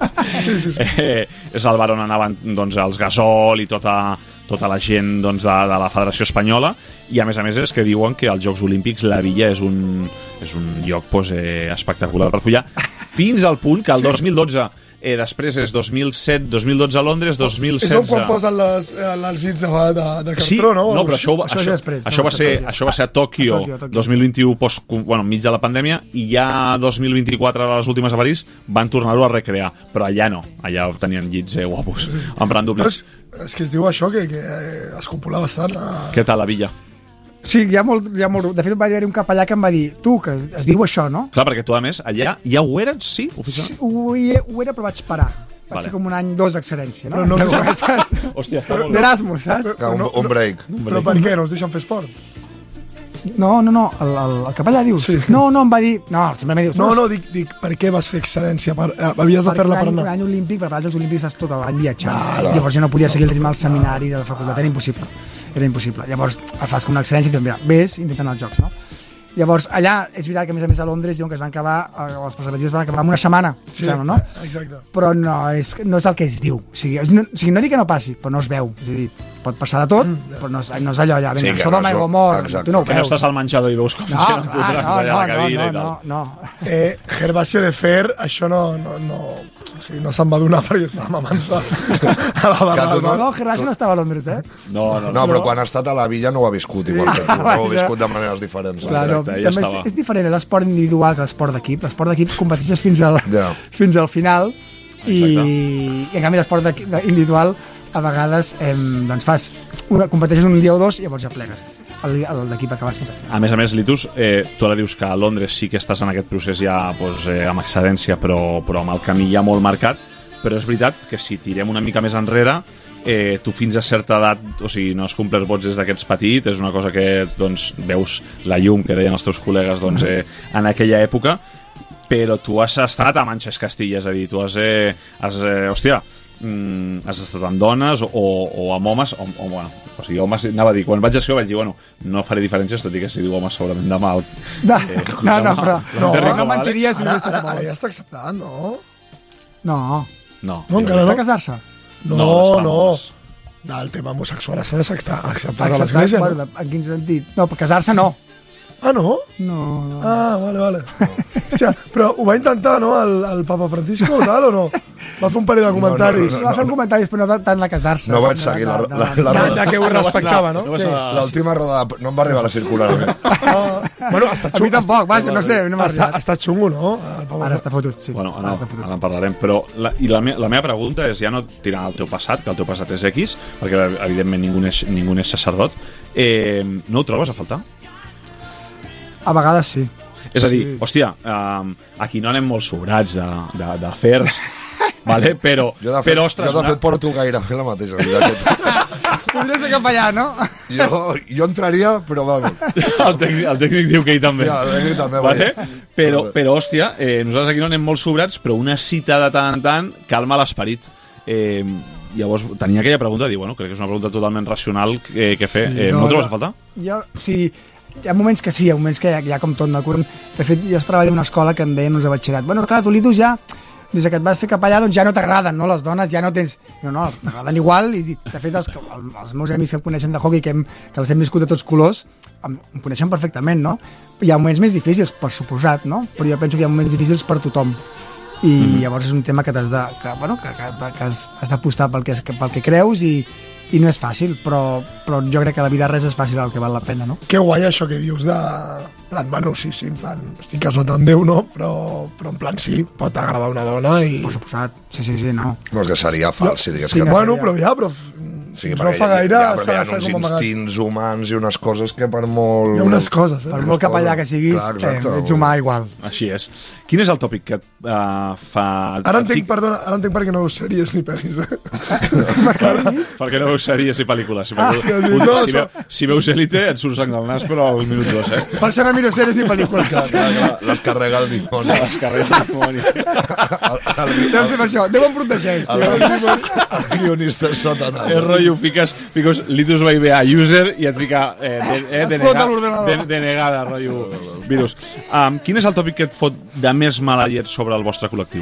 És el bar on anaven doncs, els gasol i tota la gent doncs, de la Federació Espanyola, i a més és que diuen que als Jocs Olímpics la villa és un lloc doncs, espectacular per follar, fins al punt que el 2012 després és 2007, 2012 a Londres, 2016... És on quan posen els hits de cartró, sí, no? No, però això va ser a Tòquio, 2021, mig de la pandèmia, i ja 2024, a les últimes a París, van tornar-ho a recrear. Però allà no, allà tenien llits guapos, emprant dobles. És que es diu això, que es copula bastant. Què tal la villa? Sí, hi ha molt... De fet, va haver un capellà que em va dir tu, que es diu això, no? Clar, perquè tu, a més, allà ja ho eres, sí? Sí, ho era, però vaig parar. Va ser com un any, 2 d'excedència, no? Però no Hòstia, està molt bé. D'Erasmus, saps? Un break. Però per què? No us deixen fer esport? No, el capellà dius? Sí. No, em va dir... No, sempre dius... No, dic, per què vas fer excedència? Havies de fer-la per anar. Un any olímpic, per als Jocs Olímpics estàs tot l'any viatjant. Llavors jo no podia seguir el ritme al seminari de la facultat, era impossible. Llavors et fas com una excedència i dius, mira, vés intentant els jocs, no? Llavors, allà, és veritat que a més a Londres diuen que es van acabar, les preservatives van acabar en una setmana, Sí, no? exacte. Però no és el que es diu. O sigui, no dic que no passi, però no es veu. És a dir, pot passar de tot, però no és allò ja, vinga, això d'Home i Gomorra, tu no ho Que no veus. estàs al menjador i veus com es queden putrats allà a la cadira i tal. No. Gervasio de Fer, això o sigui, no se'n va donar perquè estava mamant-se a la barra del mar. No, Gervasio no estava a Londres, No, No, però quan ha estat a la Villa no ho ha viscut igual que tu, no ho ha viscut de maneres diferents. Claro, Exacte, ja també estava. és diferent l'esport individual que l'esport d'equip. L'esport d'equip competeixes fins al final i en canvi l'esport individual a vegades doncs competeixes un dia o dos i llavors ja plegues. El d'equip acabes fins al final. A més, Litus, tu ara dius que a Londres sí que estàs en aquest procés ja amb excedència, però amb el camí ja molt marcat, però és veritat que si tirem una mica més enrere, tu fins a certa edat, o sigui, no has complert vots des d'aquests petits, és una cosa que doncs, veus la llum que deien els teus col·legues doncs, en aquella època, però tu has estat a Manxes Castilla, és a dir, tu has estat amb dones o amb homes, bueno, o sigui, homes, anava a dir, quan vaig escriure vaig dir, bueno, no faré diferències, tot i que si diu homes segurament demà... No mentiria si no hagués estat amb Ara ja homes. està acceptant, no? No, No, encara va no. casar-se. No. Del tema homosexual s'ha d'acceptar a l'església, no? Bueno, en quin sentit? No, per casar-se no. Ah, no? No. Ah, vale. Hòstia, però ho va intentar, no, el Papa Francisco o tal, o no? Va fer un parell de comentaris. Va fer comentaris, però no tant de casar-se. No vaig seguir la roda. De que ho respectava, no? L'última roda no em va arribar a la circular. Bueno, està A mi tampoc, vaja, no sé, no m'ha arribat. Està xungo, no? Ara està fotut, sí. Bueno, ara en parlarem, però la meva pregunta és ja no tirant el teu passat, que el teu passat és X, perquè evidentment ningú és sacerdot, no ho trobes a faltar? A vegades sí. És a dir, hòstia, aquí no anem molt sobrats d'afers, vale? Però ostres... Jo de fet porto gairebé la mateixa vida que tu. Podria ser capellà, no? Jo entraria, però va bé. El tècnic diu que ell també. Ja, el tècnic també, vale? Però, hòstia, nosaltres aquí no anem molt sobrats, però una cita de tant en tant calma l'esperit. Llavors, tenia aquella pregunta, dir, bueno, crec que és una pregunta totalment racional que fer. No ho trobes a faltar? Sí, hi ha moments que sí, hi ha moments que ja com tot. De fet, jo treballo en una escola que em deien uns de batxillerat. Bueno, clar, tu, Litus, ja, des que et vas fer capellà, doncs ja no t'agraden, no? Les dones ja no tens... No, t'agraden igual, i de fet els meus amics que em coneixen de hockey, que els hem viscut de tots colors, em coneixen perfectament, no? Hi ha moments més difícils, per suposat, no? Però jo penso que hi ha moments difícils per tothom. I llavors és un tema que has d'apostar pel que creus i no és fàcil, però jo crec que a la vida res és fàcil, el que val la pena, no? Que guai això que dius de... plan, bueno, sí, en plan, estic casat amb Déu, no? Però en plan, sí, pot agradar una dona i... Per suposat, sí, no. No, és que seria fals, si digués que... Bueno, però Sí, no fa gaire hi ha uns instints humans i unes coses que per molt... Hi ha unes coses, Per molt capellà que siguis, ets humà igual. Així és. Quin és el tòpic que et fa... Ara entenc perquè no veus sèries ni pel·lis. Perquè no veus sèries i pel·lícules. Si veus Élite et surt sang del nas, però al minut 2, Per això no miro sèries ni pel·lícules. Les carrega el dimoni. Les carreres del dimoni. Deu ser per això. Déu em protegeix, tio. El guionista sota És rotllo, fiques Litus va a user i et fica denegada, rotllo virus. Quin és el tòpic que et fot de més mala llet sobre el vostre col·lectiu?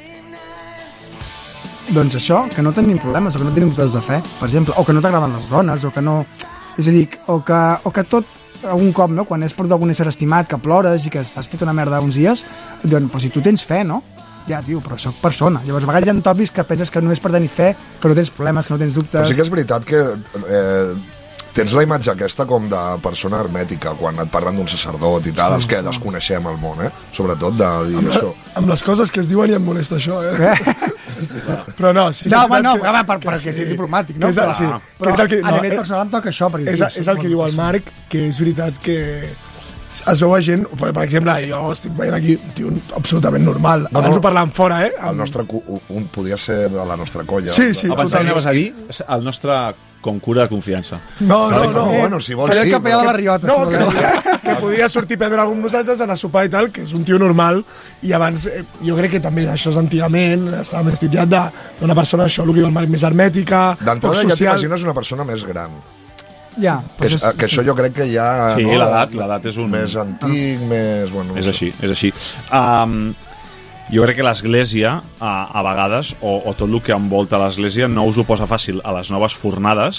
Doncs això, que no tenim problemes, o que no tenim dubtes de fe, per exemple, o que no t'agraden les dones, o que no... És a dir, o que tot, algun cop, no? Quan és per algun ésser estimat, que plores i que has fet una merda uns dies, doncs si tu tens fe, no? Ja, tio, però soc persona. Llavors, a vegades hi ha tòpics que penses que només per tenir fe, que no tens problemes, que no tens dubtes... Però sí que és veritat que tens la imatge aquesta com de persona hermètica, quan et parlen d'un sacerdot i tal, els que desconeixem el món, Sobretot de dir això. Amb les coses que es diuen i em molesta això, Però no, sí... perquè sigui diplomàtic, no? Però a nivell personal em toca això. És el que diu el Marc, que és veritat que es veu a gent, per exemple, jo estic veient aquí un tio absolutament normal. Abans ho parlàvem fora, El nostre, un podia ser de la nostra colla. Sí, abans anaves a dir el nostre concura de confiança. No. Bueno, si vols, seria el capellà de la Riota. No, que podria sortir a prendre algun amb nosaltres, anar a sopar i tal, que és un tio normal, i abans, jo crec que també això és antigament, estava més tipiat d'una persona, això, el que diu el Marc, més hermètica, d'entrada ja t'imagines una persona més gran. Ja, que això jo crec que ja... Sí, l'edat és un... Més antic, més... Bueno, és així. Jo crec que l'Església, a vegades, o tot el que envolta l'Església, no us ho posa fàcil a les noves fornades,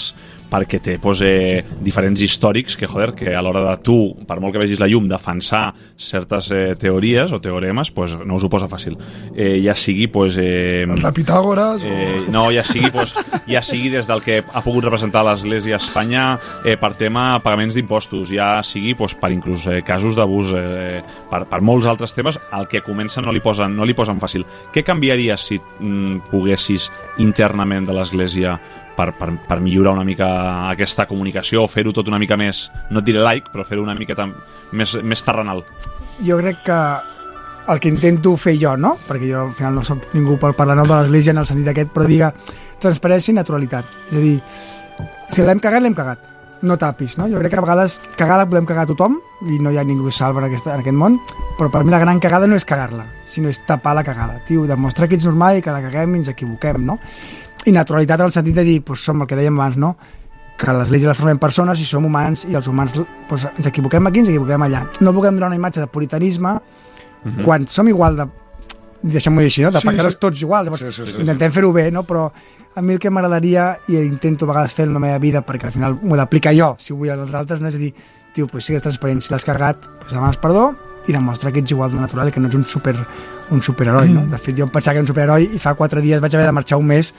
perquè té diferents històrics que, joder, que a l'hora de tu, per molt que vegis la llum, defensar certes teories o teoremes, pues, no us ho posa fàcil. Ja sigui... el de Pitàgores... No, ja sigui des del que ha pogut representar l'Església a Espanya per tema pagaments d'impostos, ja sigui per inclús casos d'abús, per molts altres temes, el que comença no li posen fàcil. Què canviaries si poguessis internament de l'Església per millorar una mica aquesta comunicació o fer-ho tot una mica més, no et diré laic, però fer-ho una miqueta més terrenal? Jo crec que el que intento fer jo, no? Perquè jo al final no soc ningú per parlar de l'Església en el sentit aquest, però diga transparència i naturalitat. És a dir, si l'hem cagat, no tapis, no? Jo crec que a vegades cagar la podem cagar a tothom i no hi ha ningú salva en aquest món, però per mi la gran cagada no és cagar-la, sinó és tapar la cagada, tio, demostrar que ets normal i que la caguem i ens equivoquem, no? I naturalitat en el sentit de dir, som el que dèiem abans, no? Que l'Església la formem persones i som humans i els humans ens equivoquem aquí, ens equivoquem allà. No vulguem donar una imatge de puritanisme quan som igual de... Deixem-ho dir així, no? De pecar-nos tots igual. Llavors, intentem fer-ho bé, no? Però a mi el que m'agradaria, i intento a vegades fer en la meva vida, perquè al final m'ho d'aplicar jo, si ho vull als altres, no? És a dir, tio, sigues transparent, si l'has cagat, demanes perdó i demostra que ets igual de natural i que no ets un superheroi, no? De fet, jo em pensava que era un superheroi i fa 4 dies vaig haver de marxar un mes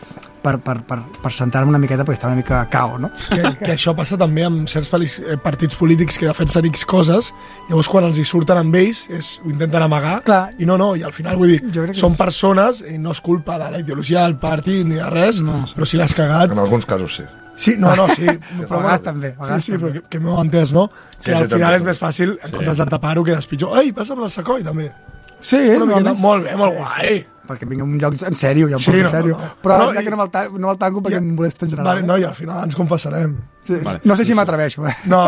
per sentar-me una miqueta perquè estava una mica cao, no? Que això passa també amb certs partits polítics que defensen X coses, llavors quan els hi surten amb ells ho intenten amagar. Clar. I no, i al final vull dir, són persones i no és culpa de la ideologia del partit ni de res, però si l'has cagat... En alguns casos sí. Sí, sí. Però a vegades també. Sí, però que m'ho he entès, no? Que al final és més fàcil, en comptes de tapar-ho, quedes pitjor. Ei, passa'm el sacoi, també. Sí, una miqueta, molt bé, molt guai. Perquè vinc a un lloc en sèrio, ja en sèrio. Però ja que no me'l tanco perquè em molesta en general. Vale, no, i al final ens confessarem. Sí. Vale. No sé si m'atreveixo. No.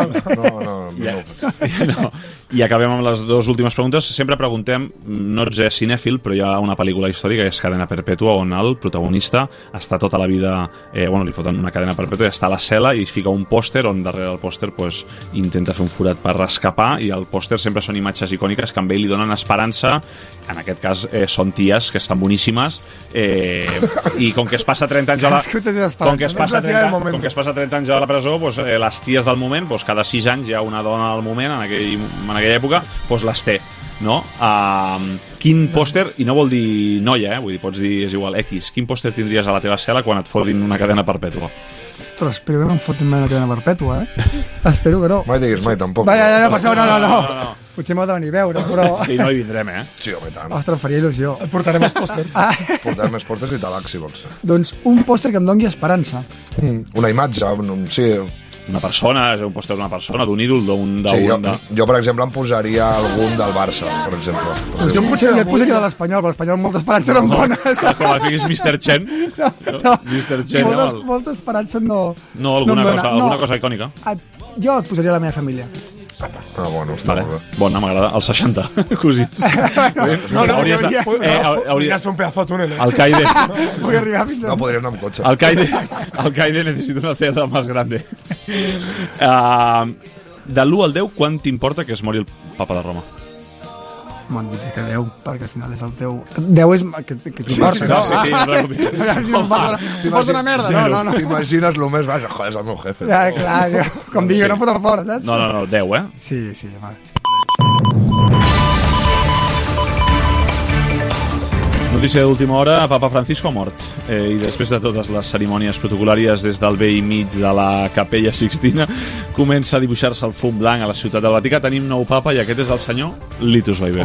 I acabem amb les dues últimes preguntes. Sempre preguntem, no ets cinèfil, però hi ha una pel·lícula històrica que és Cadena Perpètua, on el protagonista està tota la vida, li foten una cadena perpètua i està a la cel·la i fica un pòster on darrere del pòster intenta fer un forat per escapar, i el pòster sempre són imatges icòniques que a ell li donen esperança. En aquest cas són ties que estan boníssimes, i com que es passa 30 anys a la presó, les ties del moment, cada 6 anys hi ha una dona del moment en aquella època, les té, no? Quin pòster, i no vol dir noia, vull dir, pots dir, és igual, X, quin pòster tindries a la teva cel·la quan et fotin una cadena perpètua? Ostres, espero que no em fotin mai una cadena perpètua, Espero que no. Mai diguis mai, tampoc. No. Potser m'ho ha de venir a veure, però... Sí, no hi vindrem, Sí, home, tant. Ostres, em faria il·lusió. Et portarem els pòsters. Portarem els pòsters i tabac, si vols. Doncs un pòster que em doni esperança. Una imatge, sí. Una persona, és un pòster d'una persona, d'un ídol, jo, per exemple, em posaria algun del Barça, per exemple. Jo et posaria de l'Espanyol, però l'Espanyol molta esperança no em dona. Com el fiquis Mr. Chen. Mr. Chen, molta esperança no... No, alguna cosa icònica. Jo et posaria la meva família. Bueno, està molt bé. Bona, m'agrada. Els 60, cosits. Hauries fer un pedazo de túnel. El Caide... No, podríem anar amb cotxe. El Caide necessita una celda més grande. De l'1 al 10, quant t'importa que es mori el papa de Roma? Bueno, dic que 10, perquè al final és el teu... 10 és... que t'importa, no? T'importa una merda, no. T'imagines el més baix, joder, és el meu jefe. Ja, clar, com dic, no fotre fora, saps? No, 10, Sí, va. Notícia d'última hora, Papa Francisco ha mort. I després de totes les cerimònies protocolàries des del vell mig de la Capella Sixtina, comença a dibuixar-se el fum blanc a la ciutat del Vaticà. Tenim nou papa i aquest és el senyor Litus Vaivé.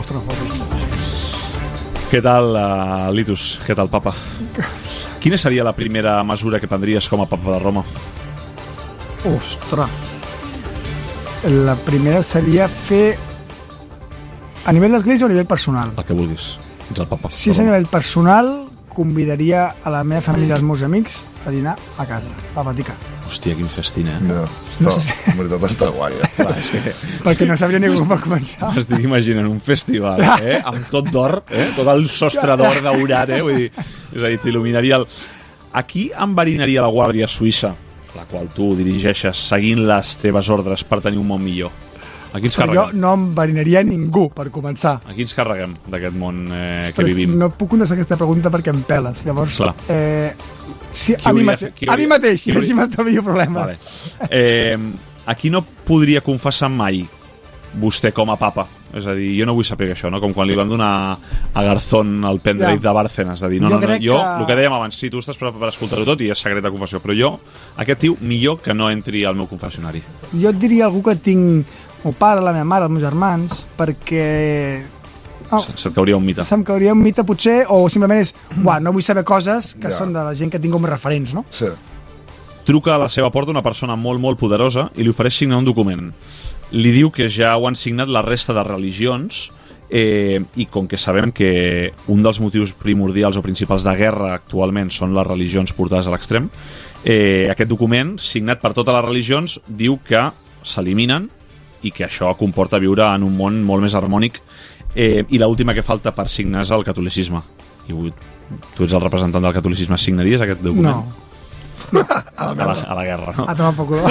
Què tal, Litus? Què tal, papa? Quina seria la primera mesura que prendries com a papa de Roma? Ostres. La primera seria fer... A nivell d'església o a nivell personal? El que vulguis. Ets el papa. Si és a nivell personal, convidaria a la meva família i els meus amics a dinar a casa, al Vaticà. Hòstia, quin festín, No sé. En veritat està guai, Clar, és que... Perquè no sabria ningú per començar. M'estic imaginant un festival, amb tot d'or, tot el sostre d'or daurat, vull dir, és a dir, t'il·luminaria el... Aquí enverinaria la Guàrdia Suïssa, la qual tu dirigeixes seguint les teves ordres per tenir un món millor. Aquí ens Però jo carreguem. no enverinaria ningú, per començar. Aquí ens carreguem d'aquest món que vivim. No puc contestar aquesta pregunta perquè em peles. Llavors, Clar. sí, Qui a mi hauria- mateix, qui i hauria- així m'estalvio problemes. Vale. Aquí no podria confessar mai vostè com a papa. És a dir, jo no vull saber això, no? Com quan li van donar a Garzón el pendrive de Bárcenas, de dir, no, Jo no, no, crec jo, que- el que dèiem abans, sí, tu estàs per escoltar-ho tot i és secret de confessió, però jo, aquest tio, millor que no entri al meu confessionari. Jo et diria algú que tinc el pare, la meva mare, els meus germans, perquè... Se't cauria un mite. Se'm cauria un mite, potser, o simplement és, uah, no vull saber coses que Ja. són de la gent que tinc com a referents, no? Sí. Truca a la seva porta una persona molt, molt poderosa i li ofereix signar un document. Li diu que ja ho han signat la resta de religions i com que sabem que un dels motius primordials o principals de guerra actualment són les religions portades a l'extrem, aquest document, signat per totes les religions, diu que s'eliminen i que això comporta viure en un món molt més harmònic i l'última que falta per signar és el catolicisme. I tu ets el representant del catolicisme, signaries aquest document? No. A la guerra, no? A tomar poc cul.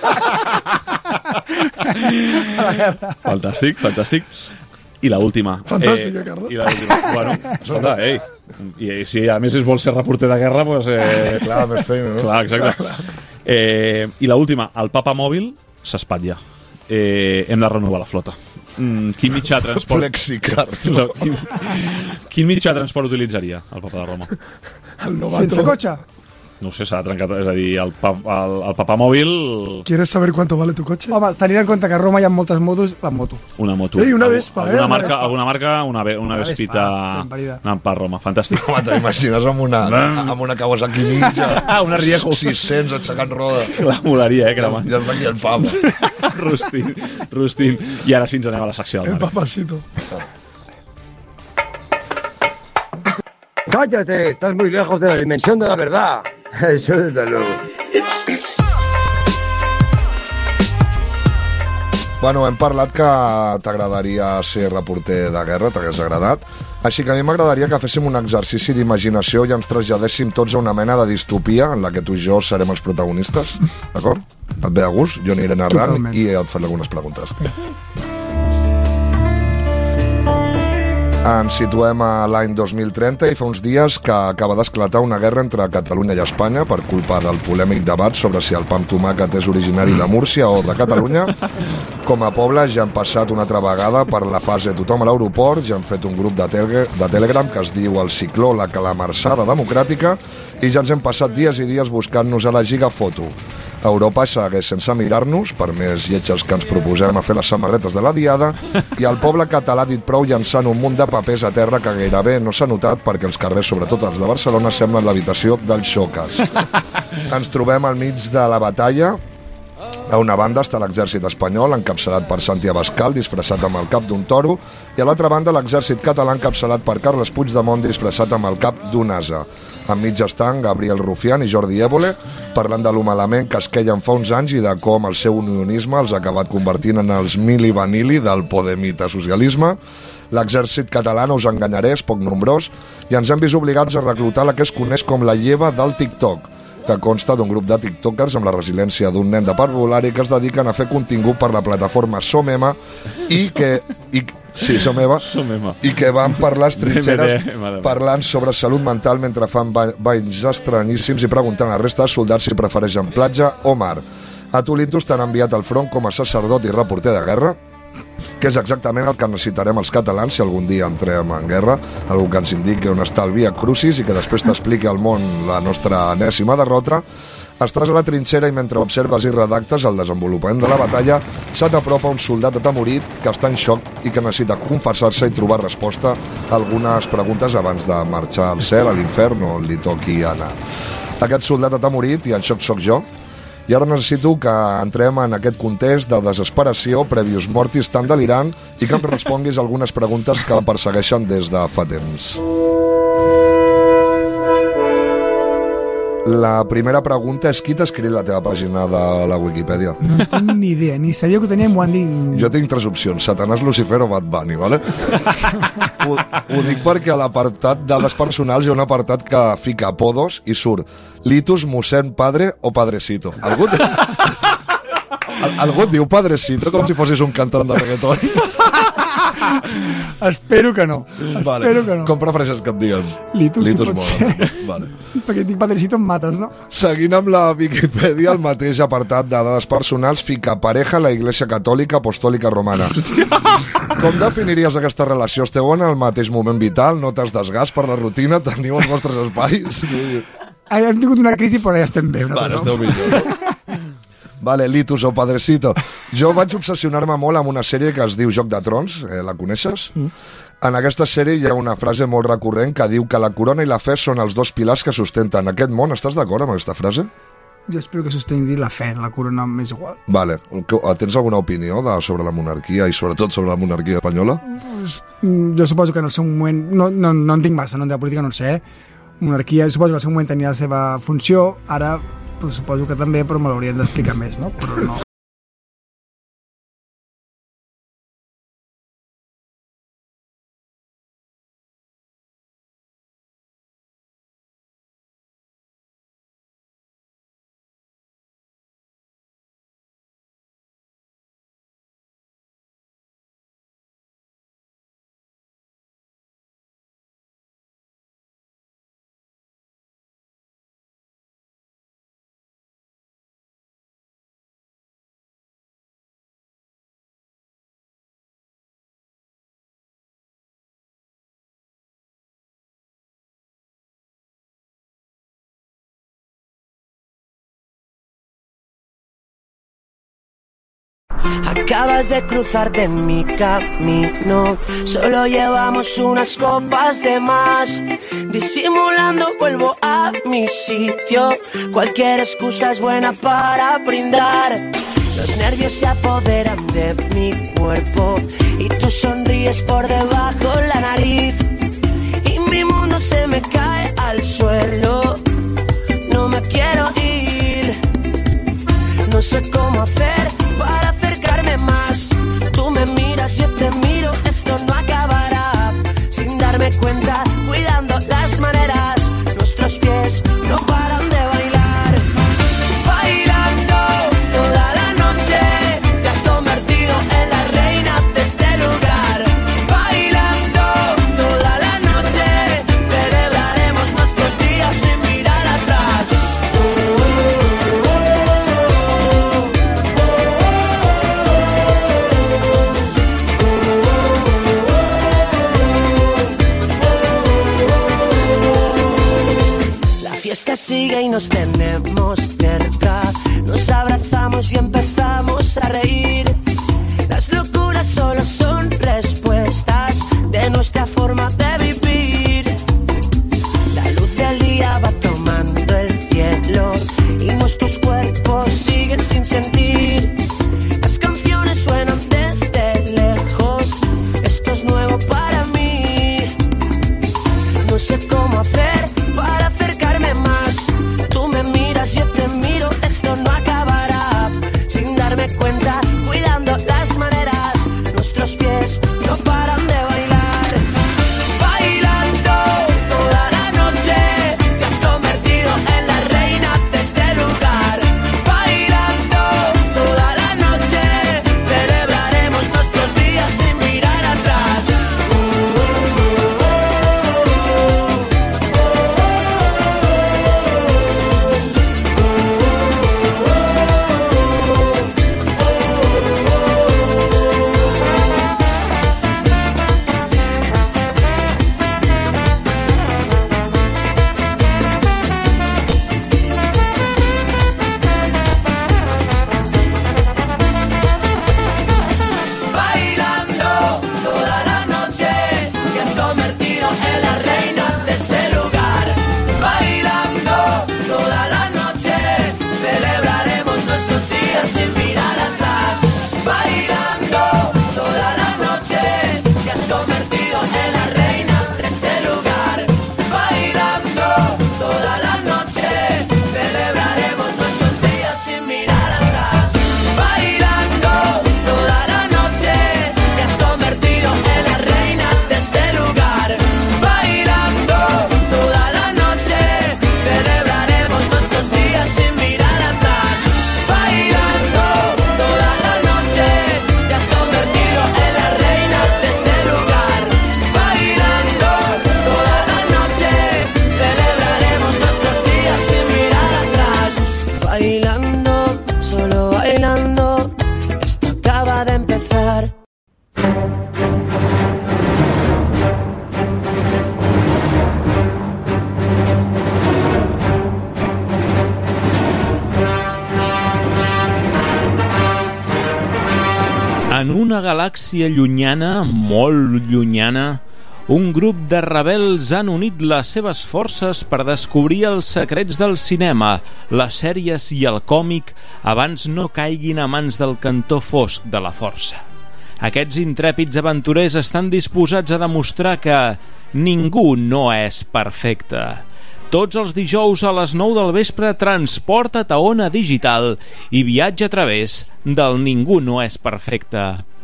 Fantàstic, fantàstic. I l'última. Fantàstic, Carles. I l'última. Bueno, escolta, ei. I si a més es vol ser reporter de guerra, doncs... Clar, més feina, no? Clar, exacte. I l'última, el papa mòbil s'espatlla. Hem de renovar la flota. Quin mitjà de transport... Flexicar. No, quin mitjà de transport utilitzaria el papa de Roma? El novato. Sense cotxe? No ho sé, s'ha trencat... És a dir, el papa mòbil... ¿Quieres saber cuánto vale tu coche? Home, tenint en compte que a Roma hi ha moltes motos, la moto. Una moto. Ei, una Vespa, alguna una marca, Vespa. alguna marca, una Vespita ben parida. anant per Roma. Fantàstic. Home, t'imagines amb una Kawasaki Ninja. Una Riejo. 600 aixecant roda. La molaria, cremant. Ja està aquí el papa. Rustint. I ara sí ens anem a la secció del El Marc. papacito. Cállate, estás muy lejos de la dimensión de la verdad. Eso desde luego. Bueno, hem parlat que t'agradaria ser reporter de guerra, t'hagués agradat. Així que a mi m'agradaria que féssim un exercici d'imaginació i ens traslladéssim tots a una mena de distopia en la que tu i jo serem els protagonistes, d'acord? Et ve a gust? Jo aniré narrant Totalment. i et faré algunes preguntes. Ens situem a l'any 2030 i fa uns dies que acaba d'esclatar una guerra entre Catalunya i Espanya per culpa del polèmic debat sobre si el pa amb tomàquet és originari de Múrcia o de Catalunya. Com a poble ja hem passat una altra vegada per la fase tothom a l'aeroport, ja hem fet un grup de Telegram que es diu el cicló La Calamarsada Democràtica i ja ens hem passat dies i dies buscant-nos a la gigafoto. Europa segueix sense mirar-nos, per més lletges que ens proposem a fer les samarretes de la diada, i el poble català ha dit prou llançant un munt de papers a terra que gairebé no s'ha notat perquè els carrers, sobretot els de Barcelona, semblen l'habitació dels xoques. Ens trobem al mig de la batalla. A una banda està l'exèrcit espanyol, encapçalat per Santi Abascal, disfressat amb el cap d'un toro, i a l'altra banda l'exèrcit català, encapçalat per Carles Puigdemont, disfressat amb el cap d'un ase. Enmig estan Gabriel Rufián i Jordi Évole, parlant de lo malament que es queien fa uns anys i de com el seu unionisme els ha acabat convertint en els mili vanili del podemita socialisme. L'exèrcit català, no us enganyaré, és poc nombrós, i ens hem vist obligats a reclutar la que es coneix com la lleva del TikTok, que consta d'un grup de tiktokers amb la resiliència d'un nen de parvulari que es dediquen a fer contingut per la plataforma Somema i que van per les trinxeres parlant sobre salut mental mentre fan banys estranyíssims i preguntant a la resta de soldats si prefereixen platja o mar. A tu, Litus, t'han enviat al front com a sacerdot i reporter de guerra, que és exactament el que necessitarem els catalans si algun dia entrem en guerra, algú que ens indiqui on està el Via Crucis i que després t'expliqui al món la nostra enèsima derrota. Estàs a la trinxera i mentre observes i redactes el desenvolupament de la batalla se t'apropa un soldat atemorit que està en xoc i que necessita confessar-se i trobar resposta a algunes preguntes abans de marxar al cel, a l'infern o on li toqui anar. Aquest soldat atemorit i en xoc soc jo. I ara necessito que entrem en aquest context de desesperació, previous mortis tan delirant, i que em responguis algunes preguntes que em persegueixen des de fa temps. La primera pregunta és qui t'ha escrit la teva pàgina de la Wikipedia? No tinc ni idea, ni sabia que ho tenia, m'ho han dit. Jo tinc tres opcions, Satanàs, Lucifer o Bad Bunny, vale? Ho dic perquè a l'apartat dades personals hi ha un apartat que fica apodos i surt Litus, mossèn, padre o padrecito. Algú té... Algú et diu Padrecito com si fossis un cantant de reggaeton? Espero que no. Vale. Espero que no. Com prefereixes que et diguin? Litus, si Litus pot mola. ser. Vale. Perquè et dic Padrecito em mates, no? Seguint amb la Viquipèdia, el mateix apartat de dades personals fica pareja la Iglesia Catòlica Apostòlica Romana. Com definiries aquesta relació? Esteu en el mateix moment vital? No t'has desgast per la rutina? Teniu els vostres espais? Hem tingut una crisi, però ja estem bé. Vale, esteu millor. Vale, Litus o Padrecito. Jo vaig obsessionar-me molt amb una sèrie que es diu Joc de Trons, la coneixes? En aquesta sèrie hi ha una frase molt recurrent que diu que la corona i la fe són els dos pilars que sustenten aquest món. Estàs d'acord amb aquesta frase? Jo espero que sostengui la fe, la corona m'és igual. Vale. Tens alguna opinió sobre la monarquia i sobretot sobre la monarquia espanyola? Jo suposo que en el seu moment... No en tinc massa, no, de política no ho sé. Monarquia, suposo que en el seu moment tenia la seva funció, ara pues, suposo que també, però me l'haurien d'explicar més, no? Però no. Acabas de cruzarte en mi camino, solo llevamos unas copas de más. Disimulando vuelvo a mi sitio, cualquier excusa es buena para brindar. Los nervios se apoderan de mi cuerpo y tú sonríes por debajo la nariz. Y mi mundo se me cae al suelo, no me quiero ir. No sé cómo hacer para acercarme más. Tú me miras, yo te miro, esto no acabará. Sin darme cuenta, cuidando las maneras, nuestros pies no paran de bailar. Bailando toda la noche, te has convertido en la reina de este lugar. Bailando toda la noche, celebraremos nuestros días sin mirar atrás. La fiesta sigue y nos tenemos cerca, nos abrazamos y empezamos a reír. Las locuras solo son respuestas de nuestra forma de vivir. La luz del día va tomando el cielo y nuestros cuerpos siguen sin sentir. Las canciones suenan desde lejos, esto es nuevo para mí. No sé cómo hacer para acercarme más. Tú me miras, yo te miro, esto no acabará. Sin empezar. En una galàxia llunyana, molt llunyana, un grup de rebels han unit les seves forces per descobrir els secrets del cinema, les sèries i el còmic abans no caiguin a mans del cantó fosc de la força. Aquests intrèpids aventurers estan disposats a demostrar que ningú no és perfecte. Tots els dijous a les 9 del vespre transporta't a Ona Digital i viatja a través del Ningú no és perfecte.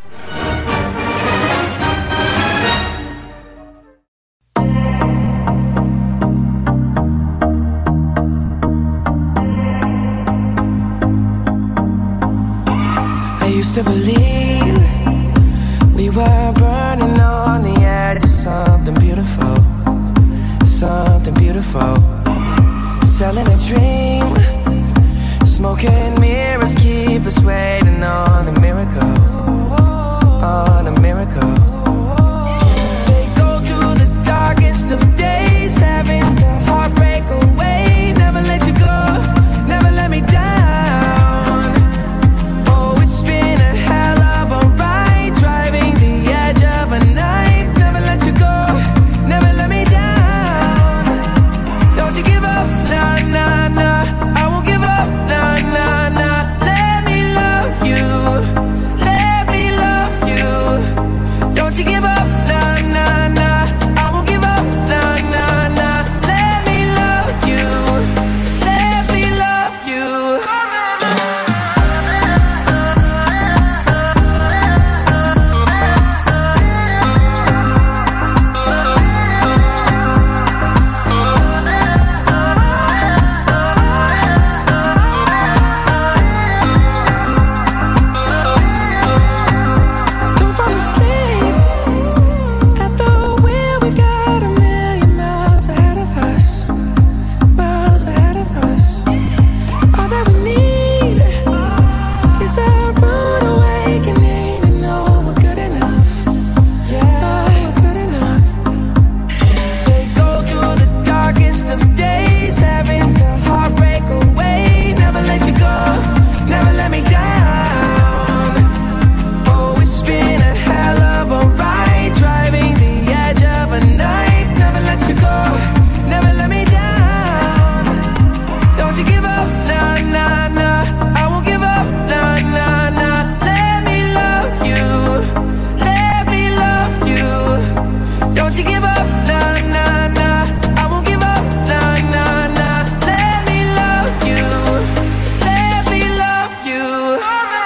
I used to believe we were burning on the edge of something beautiful. Something beautiful. Selling a dream. Smoking mirrors keep us waiting on a miracle. On a miracle. They go through the darkest of days, having to heartbreak away. Never let you go, never let me down. Oh, it's been a hell of a ride, driving the edge of a knife. Never let you go, never let me down. Don't you give up, nah, nah, nah. I won't give up, nah, nah, nah. Let me love you, let me love you. Don't you give up, nah, nah, nah. I won't give up, nah, nah, nah. Let me love you, let me love you. Don't fall asleep at the wheel. We got a million miles ahead of us. Miles ahead of us. All that we need is a rude awakening to know we're good enough. Yeah, we're good enough. They go through the darkest of days, having to heartbreak away. Never let you go, never let me down. Oh, it's been a hell of a ride, driving the edge of a knife. Never let you go, never let me down. Don't you give up, nah, nah, nah. I won't give up, nah, nah, nah. Let me love you, let me love you. Don't you give up, nah, nah, nah. I won't give up, nah, nah, nah. Let me love you, let me love you.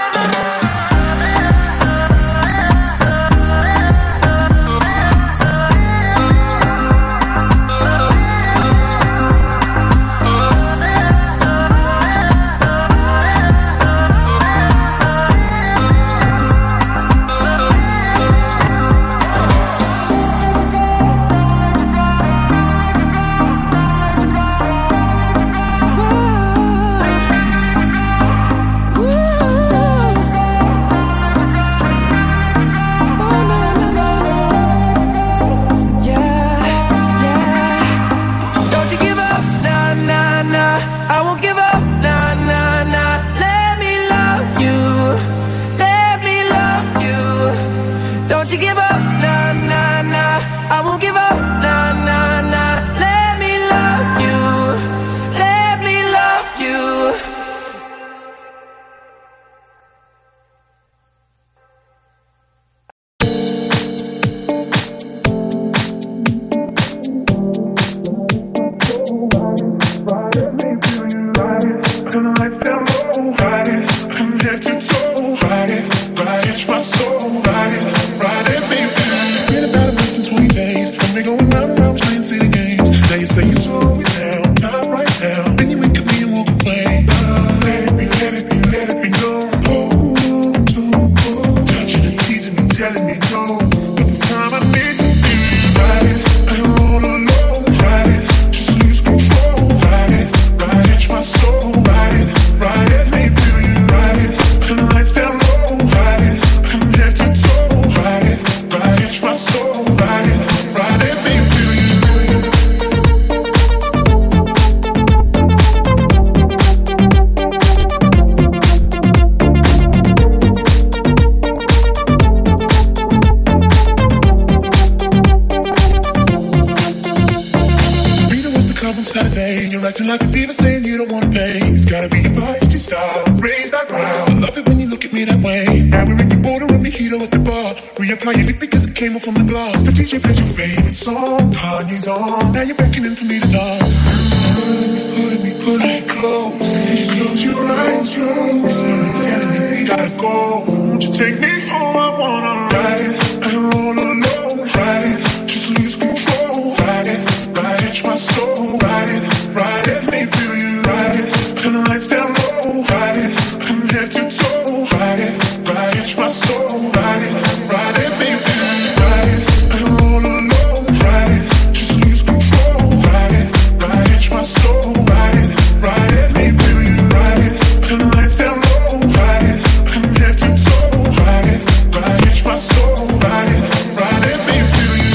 Don't you give up, nah, nah, nah. I won't give up, nah, nah, nah. Let me love you, let me love you. Don't you give up, nah, nah, nah. I won't give up, nah, nah, nah. Let me love you, let me love you. Ride it, let me feel you. Ride it, turn the lights down low. Ride it, you're acting like a diva, saying you don't wanna pay. It's gotta be feisty style, raise that ground. I love it when you look at me that way. Now we're in the border and mojito at the bar. Reapply your lip because it came off from the glass. The DJ plays your favorite song, Kanye's on. Now you're beckoning for me to dance. Put me close. Close your eyes, someone's telling me we gotta go. Won't you take me home? I wanna ride it and roll alone. Ride it, just lose control. Ride it, catch my soul. Ride it, let me feel you. Ride it, turn the lights down low. Ride it, from head to toe. Ride it, catch my soul. Ride it, let me feel you. Ride it and roll alone. Ride it, just lose control. Ride it, catch my soul. Ride it, let me feel you. Ride it, turn the lights down low. Ride it, from head to toe. Ride it, catch my soul. Ride it, let me feel you.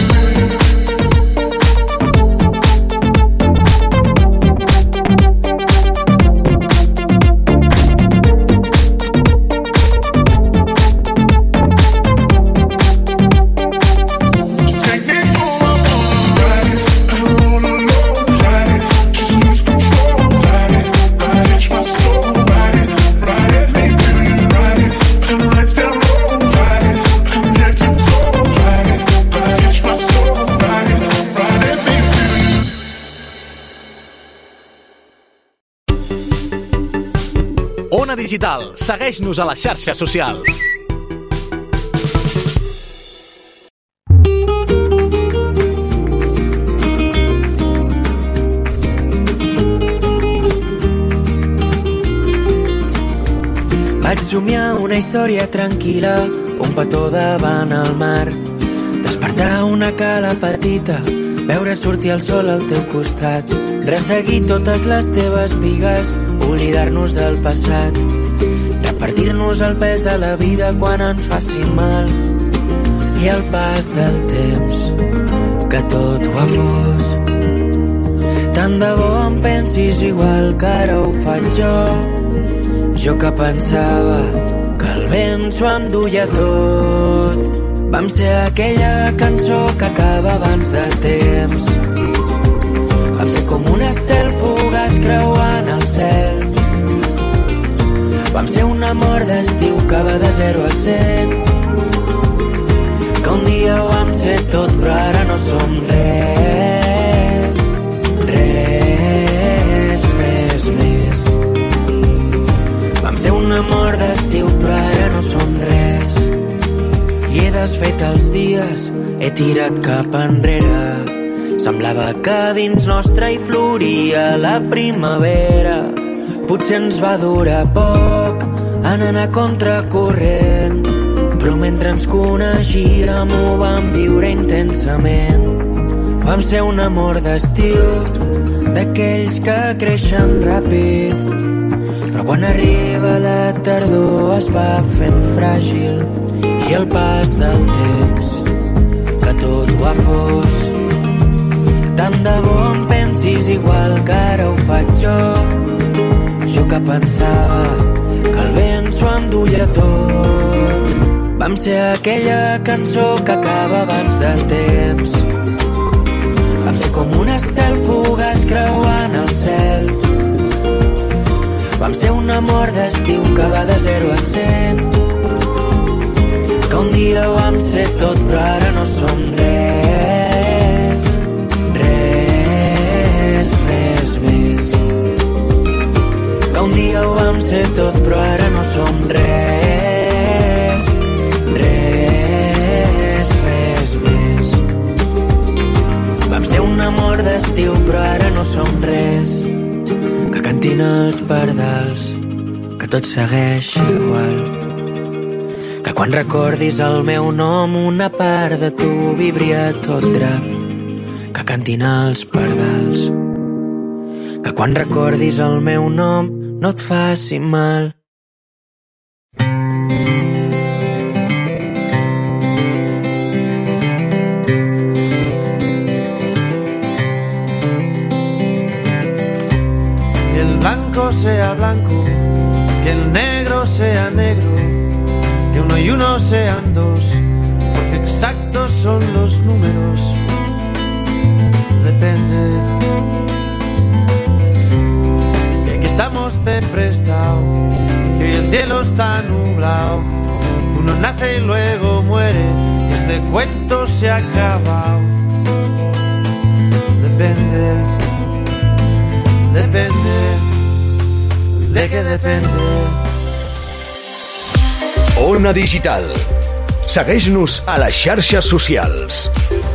Ona Digital. Segueix-nos a les xarxes socials. Vaig somiar una història tranquil·la, un petó davant el mar, despertar una cala petita, veure sortir el sol al teu costat, resseguir totes les teves bigues, oblidar-nos del passat, repartir-nos el pes de la vida quan ens faci mal, i el pas del temps, que tot ho ha fos. Tant de bo em pensis igual que ara ho faig jo que pensava que el vent s'ho enduia tot. Vam ser aquella cançó que acaba abans de temps. Vam ser com un estel fugaç creuant el cel. Vam ser un amor d'estiu que va de 0 a 100. Que un dia ho vam ser tot però ara no som res. Res més. Vam ser un amor d'estiu però ara no som res. I he desfet els dies, he tirat cap enrere. Semblava que dins nostre hi floria la primavera. Potser ens va durar poc en anar contracorrent, però mentre ens coneixíem ho vam viure intensament. Vam ser un amor d'estiu, d'aquells que creixen ràpid, però quan arriba la tardor es va fent fràgil. I el pas del temps, que tot ho ha fos. Tant de bo em pensis igual que ara ho faig jo que pensava que el vent s'ho enduia tot. Vam ser aquella cançó que acaba abans del temps. Vam ser com un estel fugaç creuant el cel. Vam ser un amor d'estiu que va de 0 a 100. Que un dia ho vam ser tot però ara no som res. Res més. Que un dia ho vam ser tot però ara no som res. Res més. Vam ser un amor d'estiu però ara no som res. Que cantin els pardals, que tot segueix igual. Que quan recordis el meu nom una part de tu vibria tot drap. Que cantin els pardals, que quan recordis el meu nom no et faci mal. Que el blanco sea blanco, que el negro sea negro, que uno y uno sean dos, porque exactos son los números. Depende. estamos de prestado, que hoy el cielo está nublado. Uno nace y luego muere, y este cuento se ha acabado. Depende, de qué depende. Ona Digital. Segueix-nos a les xarxes socials.